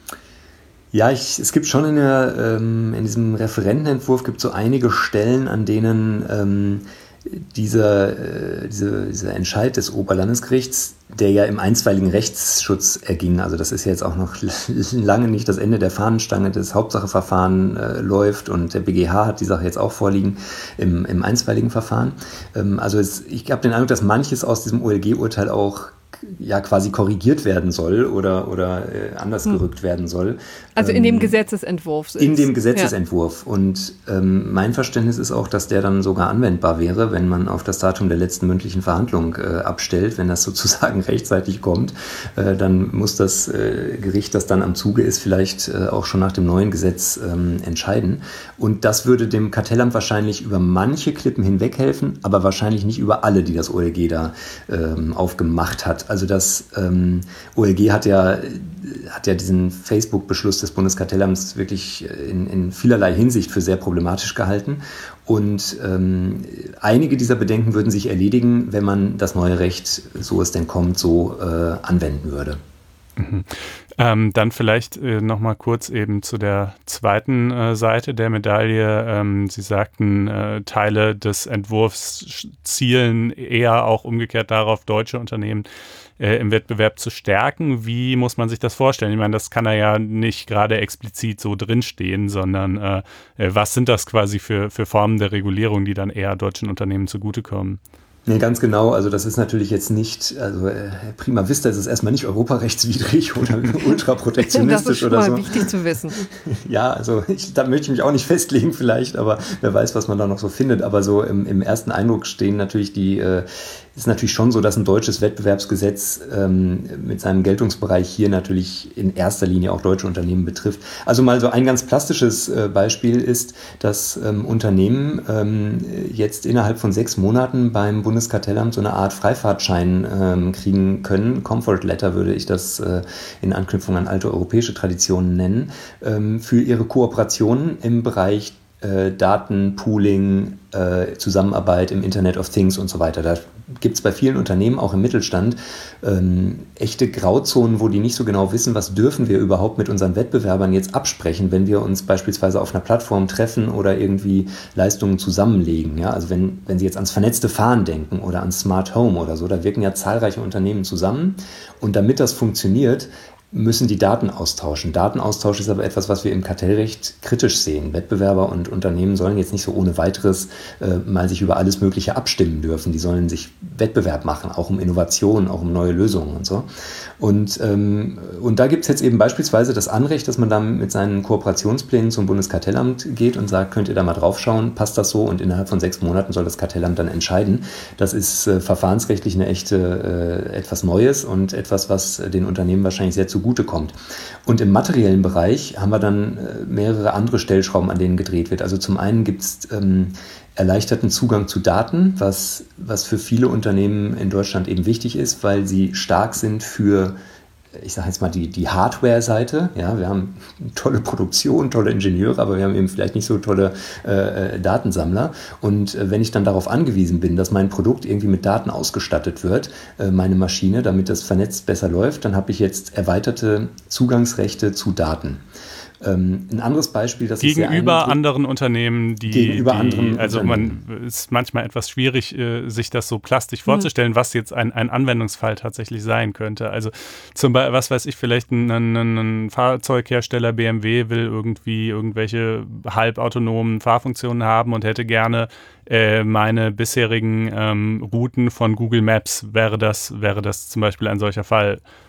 Ja, ich, es gibt schon in, der, ähm, in diesem Referentenentwurf gibt so einige Stellen, an denen ähm, dieser, äh, diese, dieser Entscheid des Oberlandesgerichts, der ja im einstweiligen Rechtsschutz erging, also das ist ja jetzt auch noch lange nicht das Ende der Fahnenstange, das Hauptsacheverfahren äh, läuft und der B G H hat die Sache jetzt auch vorliegen im, im einstweiligen Verfahren. Ähm, also es, ich habe den Eindruck, dass manches aus diesem O L G-Urteil auch ja quasi korrigiert werden soll oder, oder äh, anders hm. gerückt werden soll. Also in dem Gesetzesentwurf. In dem Gesetzesentwurf. Ja. Und ähm, mein Verständnis ist auch, dass der dann sogar anwendbar wäre, wenn man auf das Datum der letzten mündlichen Verhandlung äh, abstellt. Wenn das sozusagen rechtzeitig kommt, äh, dann muss das äh, Gericht, das dann am Zuge ist, vielleicht äh, auch schon nach dem neuen Gesetz ähm, entscheiden. Und das würde dem Kartellamt wahrscheinlich über manche Klippen hinweg helfen, aber wahrscheinlich nicht über alle, die das O L G da ähm, aufgemacht hat. Also das ähm, O L G hat ja, hat ja diesen Facebook-Beschluss des Bundeskartellamts wirklich in, in vielerlei Hinsicht für sehr problematisch gehalten. Und ähm, einige dieser Bedenken würden sich erledigen, wenn man das neue Recht, so es denn kommt, so äh, anwenden würde. Mhm. Ähm, dann vielleicht äh, noch mal kurz eben zu der zweiten äh, Seite der Medaille. Ähm, Sie sagten, äh, Teile des Entwurfs zielen eher auch umgekehrt darauf, deutsche Unternehmen äh, im Wettbewerb zu stärken. Wie muss man sich das vorstellen? Ich meine, das kann da ja nicht gerade explizit so drinstehen, sondern äh, äh, was sind das quasi für, für Formen der Regulierung, die dann eher deutschen Unternehmen zugutekommen? Nee, ganz genau. Also das ist natürlich jetzt nicht, also äh, prima vista ist es erstmal nicht europarechtswidrig oder ultraprotektionistisch oder so. Das ist schon mal wichtig zu wissen. Ja, also ich, da möchte ich mich auch nicht festlegen vielleicht, aber wer weiß, was man da noch so findet. Aber so im, im ersten Eindruck stehen natürlich die, äh, ist natürlich schon so, dass ein deutsches Wettbewerbsgesetz ähm, mit seinem Geltungsbereich hier natürlich in erster Linie auch deutsche Unternehmen betrifft. Also mal so ein ganz plastisches äh, Beispiel ist, dass ähm, Unternehmen ähm, jetzt innerhalb von sechs Monaten beim Bundeskartellamt so eine Art Freifahrtschein ähm, kriegen können. Comfort Letter würde ich das äh, in Anknüpfung an alte europäische Traditionen nennen, ähm, für ihre Kooperationen im Bereich äh, Datenpooling, äh, Zusammenarbeit im Internet of Things und so weiter. Da gibt es bei vielen Unternehmen, auch im Mittelstand, ähm, echte Grauzonen, wo die nicht so genau wissen, was dürfen wir überhaupt mit unseren Wettbewerbern jetzt absprechen, wenn wir uns beispielsweise auf einer Plattform treffen oder irgendwie Leistungen zusammenlegen. Ja? Also wenn, wenn Sie jetzt ans vernetzte Fahren denken oder ans Smart Home oder so, da wirken ja zahlreiche Unternehmen zusammen und damit das funktioniert, müssen die Daten austauschen. Datenaustausch ist aber etwas, was wir im Kartellrecht kritisch sehen. Wettbewerber und Unternehmen sollen jetzt nicht so ohne weiteres äh, mal sich über alles Mögliche abstimmen dürfen. Die sollen sich Wettbewerb machen, auch um Innovationen, auch um neue Lösungen und so. Und, ähm, und da gibt es jetzt eben beispielsweise das Anrecht, dass man dann mit seinen Kooperationsplänen zum Bundeskartellamt geht und sagt, könnt ihr da mal drauf schauen, passt das so? Und innerhalb von sechs Monaten soll das Kartellamt dann entscheiden. Das ist äh, verfahrensrechtlich eine echte, äh, etwas Neues und etwas, was den Unternehmen wahrscheinlich sehr zugutekommt. Und im materiellen Bereich haben wir dann äh, mehrere andere Stellschrauben, an denen gedreht wird. Also zum einen gibt es ähm, erleichterten Zugang zu Daten, was, was für viele Unternehmen in Deutschland eben wichtig ist, weil sie stark sind für, ich sage jetzt mal, die, die Hardware-Seite. Ja, wir haben tolle Produktion, tolle Ingenieure, aber wir haben eben vielleicht nicht so tolle äh, Datensammler. Und äh, wenn ich dann darauf angewiesen bin, dass mein Produkt irgendwie mit Daten ausgestattet wird, äh, meine Maschine, damit das vernetzt besser läuft, dann habe ich jetzt erweiterte Zugangsrechte zu Daten. Ähm, ein anderes Beispiel, das gegenüber anderen Unternehmen, die, gegenüber die anderen also Unternehmen. man ist manchmal etwas schwierig, äh, sich das so plastisch vorzustellen, hm. was jetzt ein, ein Anwendungsfall tatsächlich sein könnte. Also zum Beispiel, was weiß ich, vielleicht ein, ein, ein Fahrzeughersteller B M W will irgendwie irgendwelche halbautonomen Fahrfunktionen haben und hätte gerne äh, meine bisherigen ähm, Routen von Google Maps. Wäre das, wäre das zum Beispiel ein solcher Fall?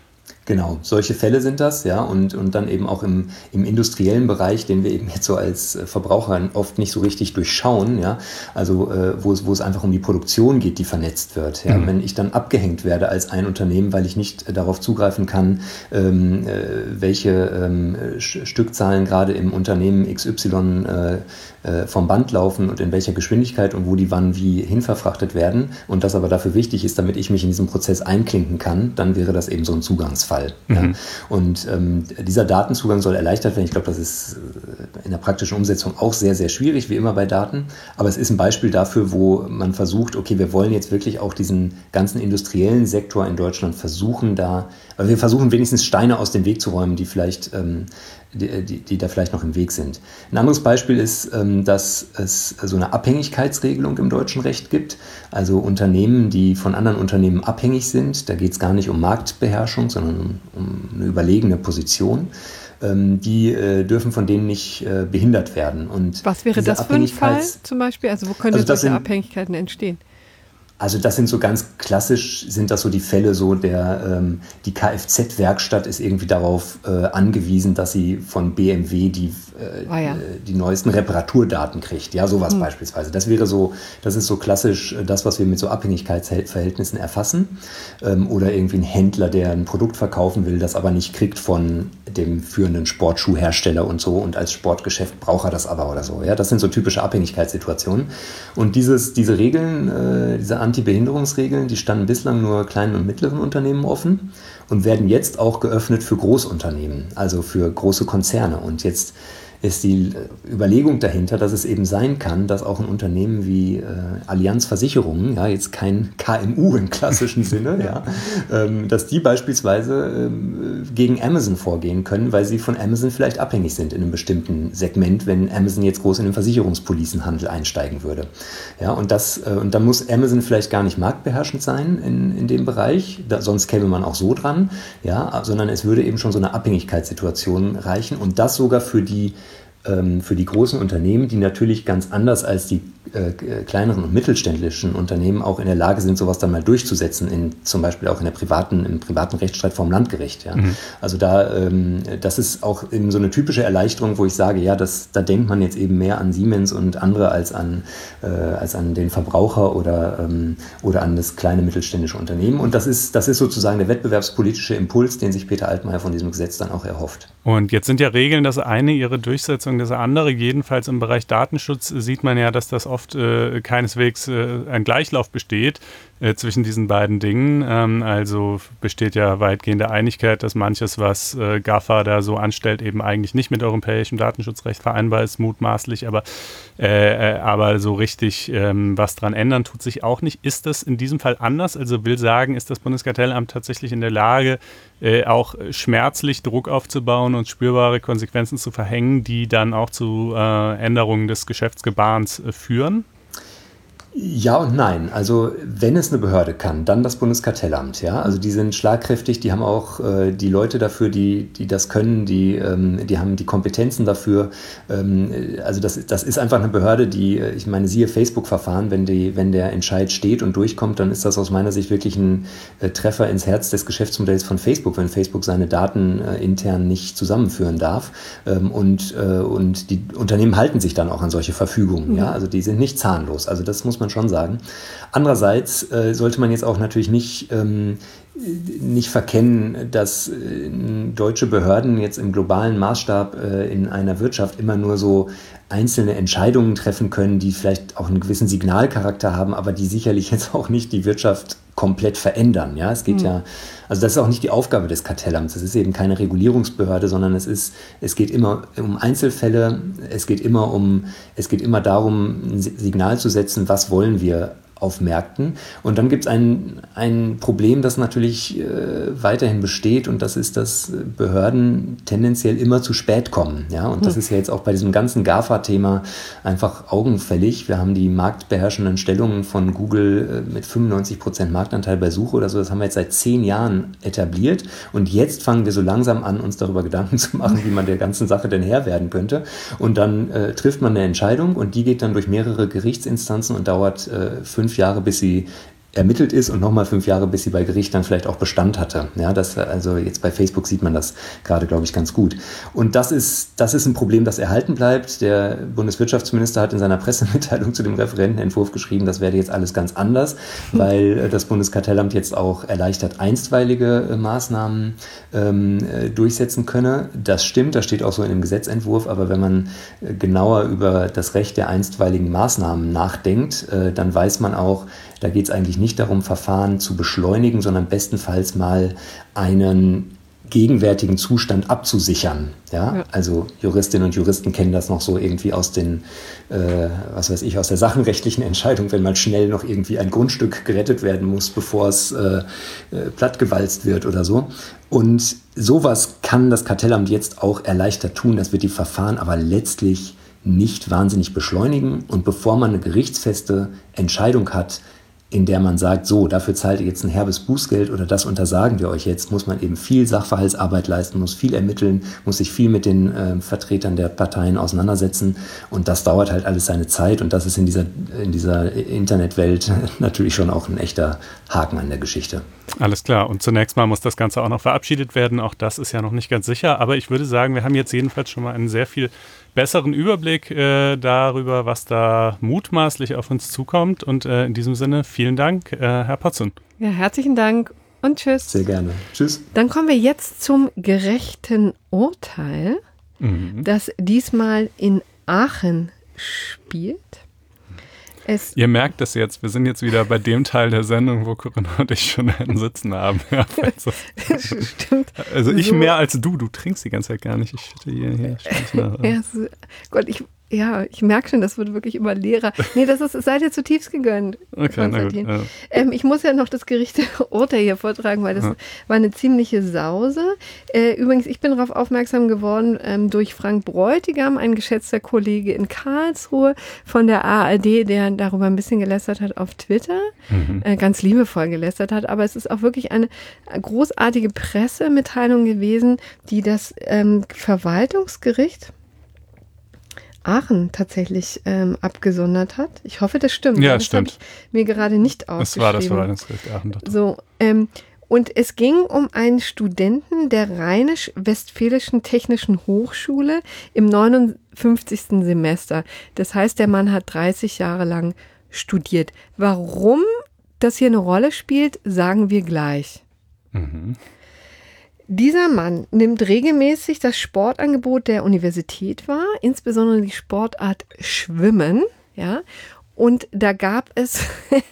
Genau, solche Fälle sind das, ja, und, und dann eben auch im, im industriellen Bereich, den wir eben jetzt so als Verbraucher oft nicht so richtig durchschauen, ja, also äh, wo es, wo es einfach um die Produktion geht, die vernetzt wird. Ja. Mhm. Wenn ich dann abgehängt werde als ein Unternehmen, weil ich nicht darauf zugreifen kann, ähm, äh, welche ähm, Stückzahlen gerade im Unternehmen X Y äh, äh, vom Band laufen und in welcher Geschwindigkeit und wo die wann wie hinverfrachtet werden und das aber dafür wichtig ist, damit ich mich in diesen Prozess einklinken kann, dann wäre das eben so ein Zugangsfall. Mhm. Ja. Und ähm, dieser Datenzugang soll erleichtert werden. Ich glaube, das ist in der praktischen Umsetzung auch sehr, sehr schwierig, wie immer bei Daten. Aber es ist ein Beispiel dafür, wo man versucht, okay, wir wollen jetzt wirklich auch diesen ganzen industriellen Sektor in Deutschland versuchen, da, also wir versuchen wenigstens Steine aus dem Weg zu räumen, die vielleicht ähm, Die, die, die da vielleicht noch im Weg sind. Ein anderes Beispiel ist, ähm, dass es so eine Abhängigkeitsregelung im deutschen Recht gibt. Also Unternehmen, die von anderen Unternehmen abhängig sind, da geht es gar nicht um Marktbeherrschung, sondern um, um eine überlegene Position. Ähm, die äh, dürfen von denen nicht äh, behindert werden. Und was wäre das für ein Fall zum Beispiel? Also wo können also solche sind, Abhängigkeiten entstehen? Also das sind so ganz klassisch, sind das so die Fälle, so der ähm, die Kfz-Werkstatt ist irgendwie darauf äh, angewiesen, dass sie von B M W die, äh, ah, ja. die neuesten Reparaturdaten kriegt. Ja, sowas hm. beispielsweise. Das wäre so, das ist so klassisch das, was wir mit so Abhängigkeitsverhältnissen erfassen. Ähm, oder irgendwie ein Händler, der ein Produkt verkaufen will, das aber nicht kriegt von dem führenden Sportschuhhersteller und so und als Sportgeschäft braucht er das aber oder so. Ja, das sind so typische Abhängigkeitssituationen. Und dieses, diese Regeln, äh, diese Anti-Behinderungsregeln, die standen bislang nur kleinen und mittleren Unternehmen offen und werden jetzt auch geöffnet für Großunternehmen, also für große Konzerne. Und jetzt ist die Überlegung dahinter, dass es eben sein kann, dass auch ein Unternehmen wie äh, Allianz Versicherungen, ja, jetzt kein K M U im klassischen Sinne, ja, ähm, dass die beispielsweise ähm, gegen Amazon vorgehen können, weil sie von Amazon vielleicht abhängig sind in einem bestimmten Segment, wenn Amazon jetzt groß in den Versicherungspolicenhandel einsteigen würde. Ja, und, das, äh, und dann muss Amazon vielleicht gar nicht marktbeherrschend sein in, in dem Bereich, da, sonst käme man auch so dran, ja, sondern es würde eben schon so eine Abhängigkeitssituation reichen und das sogar für die für die großen Unternehmen, die natürlich ganz anders als die äh, kleineren und mittelständischen Unternehmen auch in der Lage sind, sowas dann mal durchzusetzen, in, zum Beispiel auch in der privaten, im privaten Rechtsstreit vorm Landgericht. Ja. Mhm. Also da, ähm, das ist auch eben so eine typische Erleichterung, wo ich sage, ja, das, da denkt man jetzt eben mehr an Siemens und andere als an, äh, als an den Verbraucher oder, ähm, oder an das kleine mittelständische Unternehmen. Und das ist, das ist sozusagen der wettbewerbspolitische Impuls, den sich Peter Altmaier von diesem Gesetz dann auch erhofft. Und jetzt sind ja Regeln, das eine ihre Durchsetzung, das andere. Jedenfalls im Bereich Datenschutz sieht man ja, dass das oft äh, keineswegs äh, ein Gleichlauf besteht äh, zwischen diesen beiden Dingen. Ähm, also besteht ja weitgehende Einigkeit, dass manches, was äh, GAFA da so anstellt, eben eigentlich nicht mit europäischem Datenschutzrecht vereinbar ist, mutmaßlich. Aber, äh, aber so richtig ähm, was dran ändern tut sich auch nicht. Ist das in diesem Fall anders? Also will sagen, ist das Bundeskartellamt tatsächlich in der Lage, äh, auch schmerzlich Druck aufzubauen und spürbare Konsequenzen zu verhängen, die dann auch zu äh, Änderungen des Geschäftsgebaren äh, führen? Ja und nein. Also wenn es eine Behörde kann, dann das Bundeskartellamt. Ja, also die sind schlagkräftig, die haben auch äh, die Leute dafür, die die das können, die ähm, die haben die Kompetenzen dafür. Ähm, also das das ist einfach eine Behörde, die, ich meine, siehe Facebook-Verfahren, wenn die wenn der Entscheid steht und durchkommt, dann ist das aus meiner Sicht wirklich ein äh, Treffer ins Herz des Geschäftsmodells von Facebook, wenn Facebook seine Daten äh, intern nicht zusammenführen darf. Ähm, und äh, und die Unternehmen halten sich dann auch an solche Verfügungen. Mhm. Ja, also die sind nicht zahnlos. Also das muss man schon sagen. Andererseits äh, sollte man jetzt auch natürlich nicht, ähm, nicht verkennen, dass äh, deutsche Behörden jetzt im globalen Maßstab äh, in einer Wirtschaft immer nur so einzelne Entscheidungen treffen können, die vielleicht auch einen gewissen Signalcharakter haben, aber die sicherlich jetzt auch nicht die Wirtschaft komplett verändern. Ja, es geht mhm. ja, also das ist auch nicht die Aufgabe des Kartellamts. Es ist eben keine Regulierungsbehörde, sondern es ist, es geht immer um Einzelfälle. Es geht immer um, es geht immer darum, ein Signal zu setzen, was wollen wir auf Märkten. Und dann gibt es ein, ein Problem, das natürlich äh, weiterhin besteht, und das ist, dass Behörden tendenziell immer zu spät kommen. Ja? Und das ist ja jetzt auch bei diesem ganzen GAFA-Thema einfach augenfällig. Wir haben die marktbeherrschenden Stellungen von Google äh, mit fünfundneunzig Prozent Marktanteil bei Suche oder so. Das haben wir jetzt seit zehn Jahren etabliert. Und jetzt fangen wir so langsam an, uns darüber Gedanken zu machen, wie man der ganzen Sache denn Herr werden könnte. Und dann äh, trifft man eine Entscheidung, und die geht dann durch mehrere Gerichtsinstanzen und dauert äh, fünf Jahre, bis sie ermittelt ist und nochmal fünf Jahre, bis sie bei Gericht dann vielleicht auch Bestand hatte. Ja, das, also jetzt bei Facebook sieht man das gerade, glaube ich, ganz gut. Und das ist, das ist ein Problem, das erhalten bleibt. Der Bundeswirtschaftsminister hat in seiner Pressemitteilung zu dem Referentenentwurf geschrieben, das werde jetzt alles ganz anders, weil das Bundeskartellamt jetzt auch erleichtert einstweilige Maßnahmen ähm, durchsetzen könne. Das stimmt, das steht auch so in dem Gesetzentwurf, aber wenn man genauer über das Recht der einstweiligen Maßnahmen nachdenkt, äh, dann weiß man auch, da geht es eigentlich nicht darum, Verfahren zu beschleunigen, sondern bestenfalls mal einen gegenwärtigen Zustand abzusichern. Ja? Ja. Also Juristinnen und Juristen kennen das noch so irgendwie aus den, äh, was weiß ich, aus der sachenrechtlichen Entscheidung, wenn mal schnell noch irgendwie ein Grundstück gerettet werden muss, bevor es äh, äh, plattgewalzt wird oder so. Und sowas kann das Kartellamt jetzt auch erleichtert tun. Das wird die Verfahren aber letztlich nicht wahnsinnig beschleunigen. Und bevor man eine gerichtsfeste Entscheidung hat, in der man sagt, so, dafür zahlt ihr jetzt ein herbes Bußgeld oder das untersagen wir euch jetzt, muss man eben viel Sachverhaltsarbeit leisten, muss viel ermitteln, muss sich viel mit den äh, Vertretern der Parteien auseinandersetzen und das dauert halt alles seine Zeit und das ist in dieser, in dieser Internetwelt natürlich schon auch ein echter Haken an der Geschichte. Alles klar. Und zunächst mal muss das Ganze auch noch verabschiedet werden. Auch das ist ja noch nicht ganz sicher. Aber ich würde sagen, wir haben jetzt jedenfalls schon mal einen sehr viel besseren Überblick äh, darüber, was da mutmaßlich auf uns zukommt. Und äh, in diesem Sinne, vielen Dank, äh, Herr Potzun. Ja, herzlichen Dank und tschüss. Sehr gerne. Tschüss. Dann kommen wir jetzt zum gerechten Urteil, mhm. das diesmal in Aachen spielt. Es Ihr merkt es jetzt, wir sind jetzt wieder bei dem Teil der Sendung, wo Corinna und ich schon einen Sitzen haben. Ja, also, Stimmt. Also ich so. mehr als du, du trinkst die ganze Zeit gar nicht. Ich hätte hier, hier nach, ja, so, Gott, ich, ja, ich merke schon, das wird wirklich immer leerer. Nee, das ist, seid ihr zutiefst gegönnt. Okay, na gut, ja. ähm, ich muss ja noch das gerechte Urteil hier vortragen, weil das ja. war eine ziemliche Sause. Äh, übrigens, ich bin darauf aufmerksam geworden ähm, durch Frank Bräutigam, ein geschätzter Kollege in Karlsruhe von der A R D, der darüber ein bisschen gelästert hat auf Twitter, mhm. äh, ganz liebevoll gelästert hat. Aber es ist auch wirklich eine großartige Pressemitteilung gewesen, die das ähm, Verwaltungsgericht Aachen tatsächlich ähm, abgesondert hat. Ich hoffe, das stimmt. Ja, das stimmt. habe ich mir gerade nicht aufgeschrieben. Das war das Verwaltungsgericht Aachen. So, ähm, und es ging um einen Studenten der Rheinisch-Westfälischen Technischen Hochschule im neunundfünfzigsten Semester. Das heißt, der Mann hat dreißig Jahre lang studiert. Warum das hier eine Rolle spielt, sagen wir gleich. Mhm. Dieser Mann nimmt regelmäßig das Sportangebot der Universität wahr, insbesondere die Sportart Schwimmen, ja. Und da gab es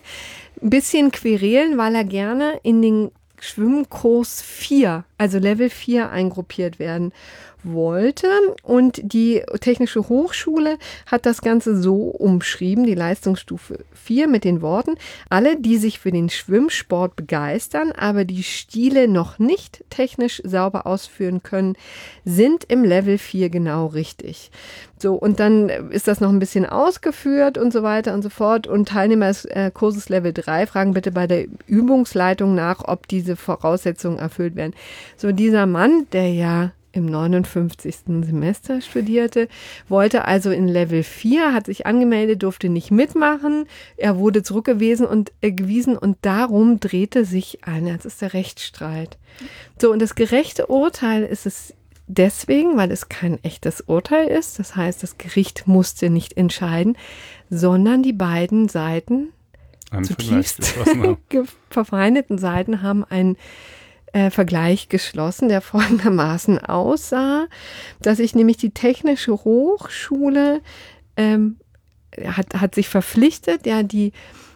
ein bisschen Querelen, weil er gerne in den Schwimmkurs vier, also Level vier, eingruppiert werden wollte. Und die Technische Hochschule hat das Ganze so umschrieben, die Leistungsstufe vier, mit den Worten: Alle, die sich für den Schwimmsport begeistern, aber die Stile noch nicht technisch sauber ausführen können, sind im Level vier genau richtig. So, und dann ist das noch ein bisschen ausgeführt und so weiter und so fort. Und Teilnehmer des äh, Kurses Level drei fragen bitte bei der Übungsleitung nach, ob diese Voraussetzungen erfüllt werden. So, dieser Mann, der ja im neunundfünfzigsten Semester studierte, wollte also in Level vier, hat sich angemeldet, durfte nicht mitmachen. Er wurde zurückgewiesen und, äh, gewiesen und darum drehte sich ein, das ist der Rechtsstreit. So, und das gerechte Urteil ist es deswegen, weil es kein echtes Urteil ist. Das heißt, das Gericht musste nicht entscheiden, sondern die beiden Seiten, Ein zutiefst verfeindeten Seiten, haben einen äh, Vergleich geschlossen, der folgendermaßen aussah, dass sich nämlich die Technische Hochschule ähm, hat, hat sich verpflichtet, ja, die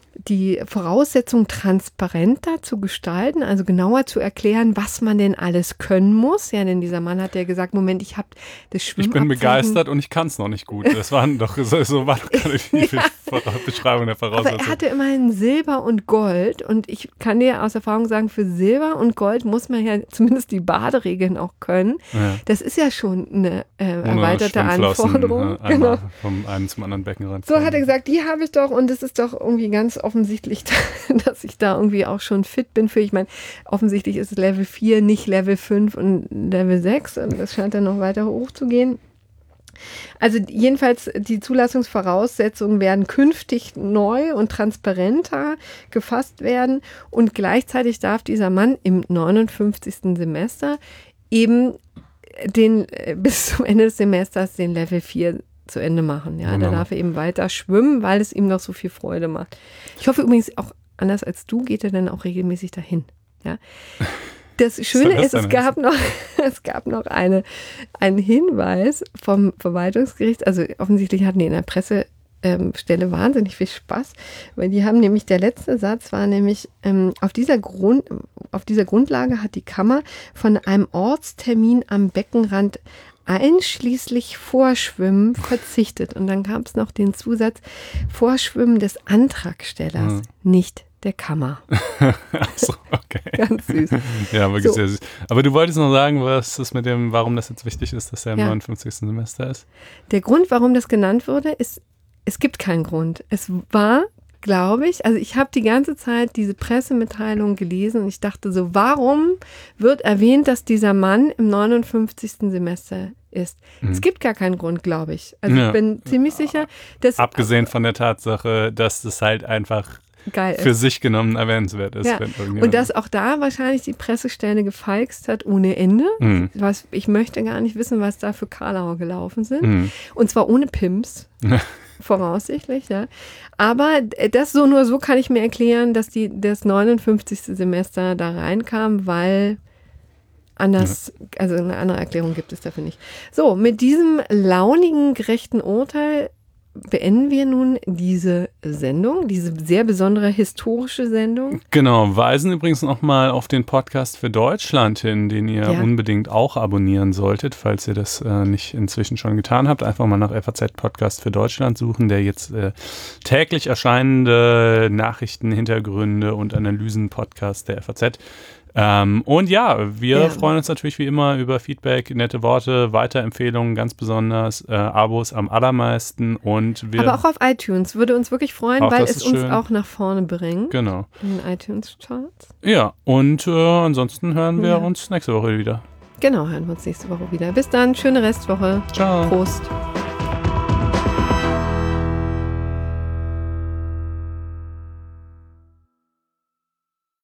die Voraussetzungen transparenter zu gestalten, also genauer zu erklären, was man denn alles können muss. Ja, denn dieser Mann hat ja gesagt, Moment, ich habe das Schwimmen. Ich bin begeistert und ich kann es noch nicht gut. Das waren doch, so, so war doch gerade die ja. Beschreibung der Voraussetzungen. Aber er hatte immerhin Silber und Gold und ich kann dir aus Erfahrung sagen, für Silber und Gold muss man ja zumindest die Baderegeln auch können. Ja. Das ist ja schon eine äh, erweiterte Anforderung. Äh, genau. Vom einen zum anderen Becken rein. So hat er gesagt, die habe ich doch und es ist doch irgendwie ganz offensichtlich, dass ich da irgendwie auch schon fit bin für. Ich meine, offensichtlich ist es Level vier, nicht Level fünf und Level sechs und das scheint dann noch weiter hoch zu gehen. Also jedenfalls, die Zulassungsvoraussetzungen werden künftig neu und transparenter gefasst werden und gleichzeitig darf dieser Mann im neunundfünfzigsten Semester eben den bis zum Ende des Semesters den Level vier zu Ende machen. Ja, Genau. da darf er eben weiter schwimmen, weil es ihm noch so viel Freude macht. Ich hoffe übrigens auch, anders als du, geht er dann auch regelmäßig dahin. Ja. Das Schöne ist, es gab noch, es gab noch eine, einen Hinweis vom Verwaltungsgericht. Also offensichtlich hatten die in der Pressestelle ähm, wahnsinnig viel Spaß, weil die haben nämlich, der letzte Satz war nämlich, ähm, auf dieser Grund, auf dieser Grundlage hat die Kammer von einem Ortstermin am Beckenrand einschließlich Vorschwimmen verzichtet. Und dann gab es noch den Zusatz, Vorschwimmen des Antragstellers, mhm. nicht der Kammer. Ach so, okay. Ganz süß. Ja, wirklich So. sehr süß. Aber du wolltest noch sagen, was ist mit dem, warum das jetzt wichtig ist, dass er im Ja. neunundfünfzigsten Semester ist? Der Grund, warum das genannt wurde, ist, es gibt keinen Grund. Es war, glaube ich, also ich habe die ganze Zeit diese Pressemitteilung gelesen und ich dachte so, warum wird erwähnt, dass dieser Mann im neunundfünfzigsten Semester ist? Mhm. Es gibt gar keinen Grund, glaube ich. Also Ja. ich bin ziemlich sicher, dass Abgesehen von der Tatsache, dass das halt einfach geil für ist. sich genommen erwähnenswert ist. Ja. Wenn irgendjemand- Und dass auch da wahrscheinlich die Pressestelle gefeixt hat ohne Ende. Mhm. Was, ich möchte gar nicht wissen, was da für Karlauer gelaufen sind. Mhm. Und zwar ohne Pimps. Voraussichtlich, ja. Aber das so nur so kann ich mir erklären, dass die das neunundfünfzigste Semester da reinkam, weil anders, also eine andere Erklärung gibt es dafür nicht. So, mit diesem launigen, gerechten Urteil beenden wir nun diese Sendung, diese sehr besondere historische Sendung. Genau, weisen übrigens nochmal auf den Podcast für Deutschland hin, den ihr Ja. unbedingt auch abonnieren solltet, falls ihr das äh, nicht inzwischen schon getan habt. Einfach mal nach F A Z Podcast für Deutschland suchen, der jetzt äh, täglich erscheinende Nachrichten, Hintergründe und Analysen-Podcast der F A Z. Ähm, und ja, wir Ja. freuen uns natürlich wie immer über Feedback, nette Worte, Weiterempfehlungen ganz besonders, äh, Abos am allermeisten und wir... Aber auch auf iTunes würde uns wirklich freuen, Auch weil das es ist uns schön. auch nach vorne bringt Genau. in den iTunes-Charts. Ja, und äh, ansonsten hören wir Ja. uns nächste Woche wieder. Genau, hören wir uns nächste Woche wieder. Bis dann, schöne Restwoche. Ciao. Prost.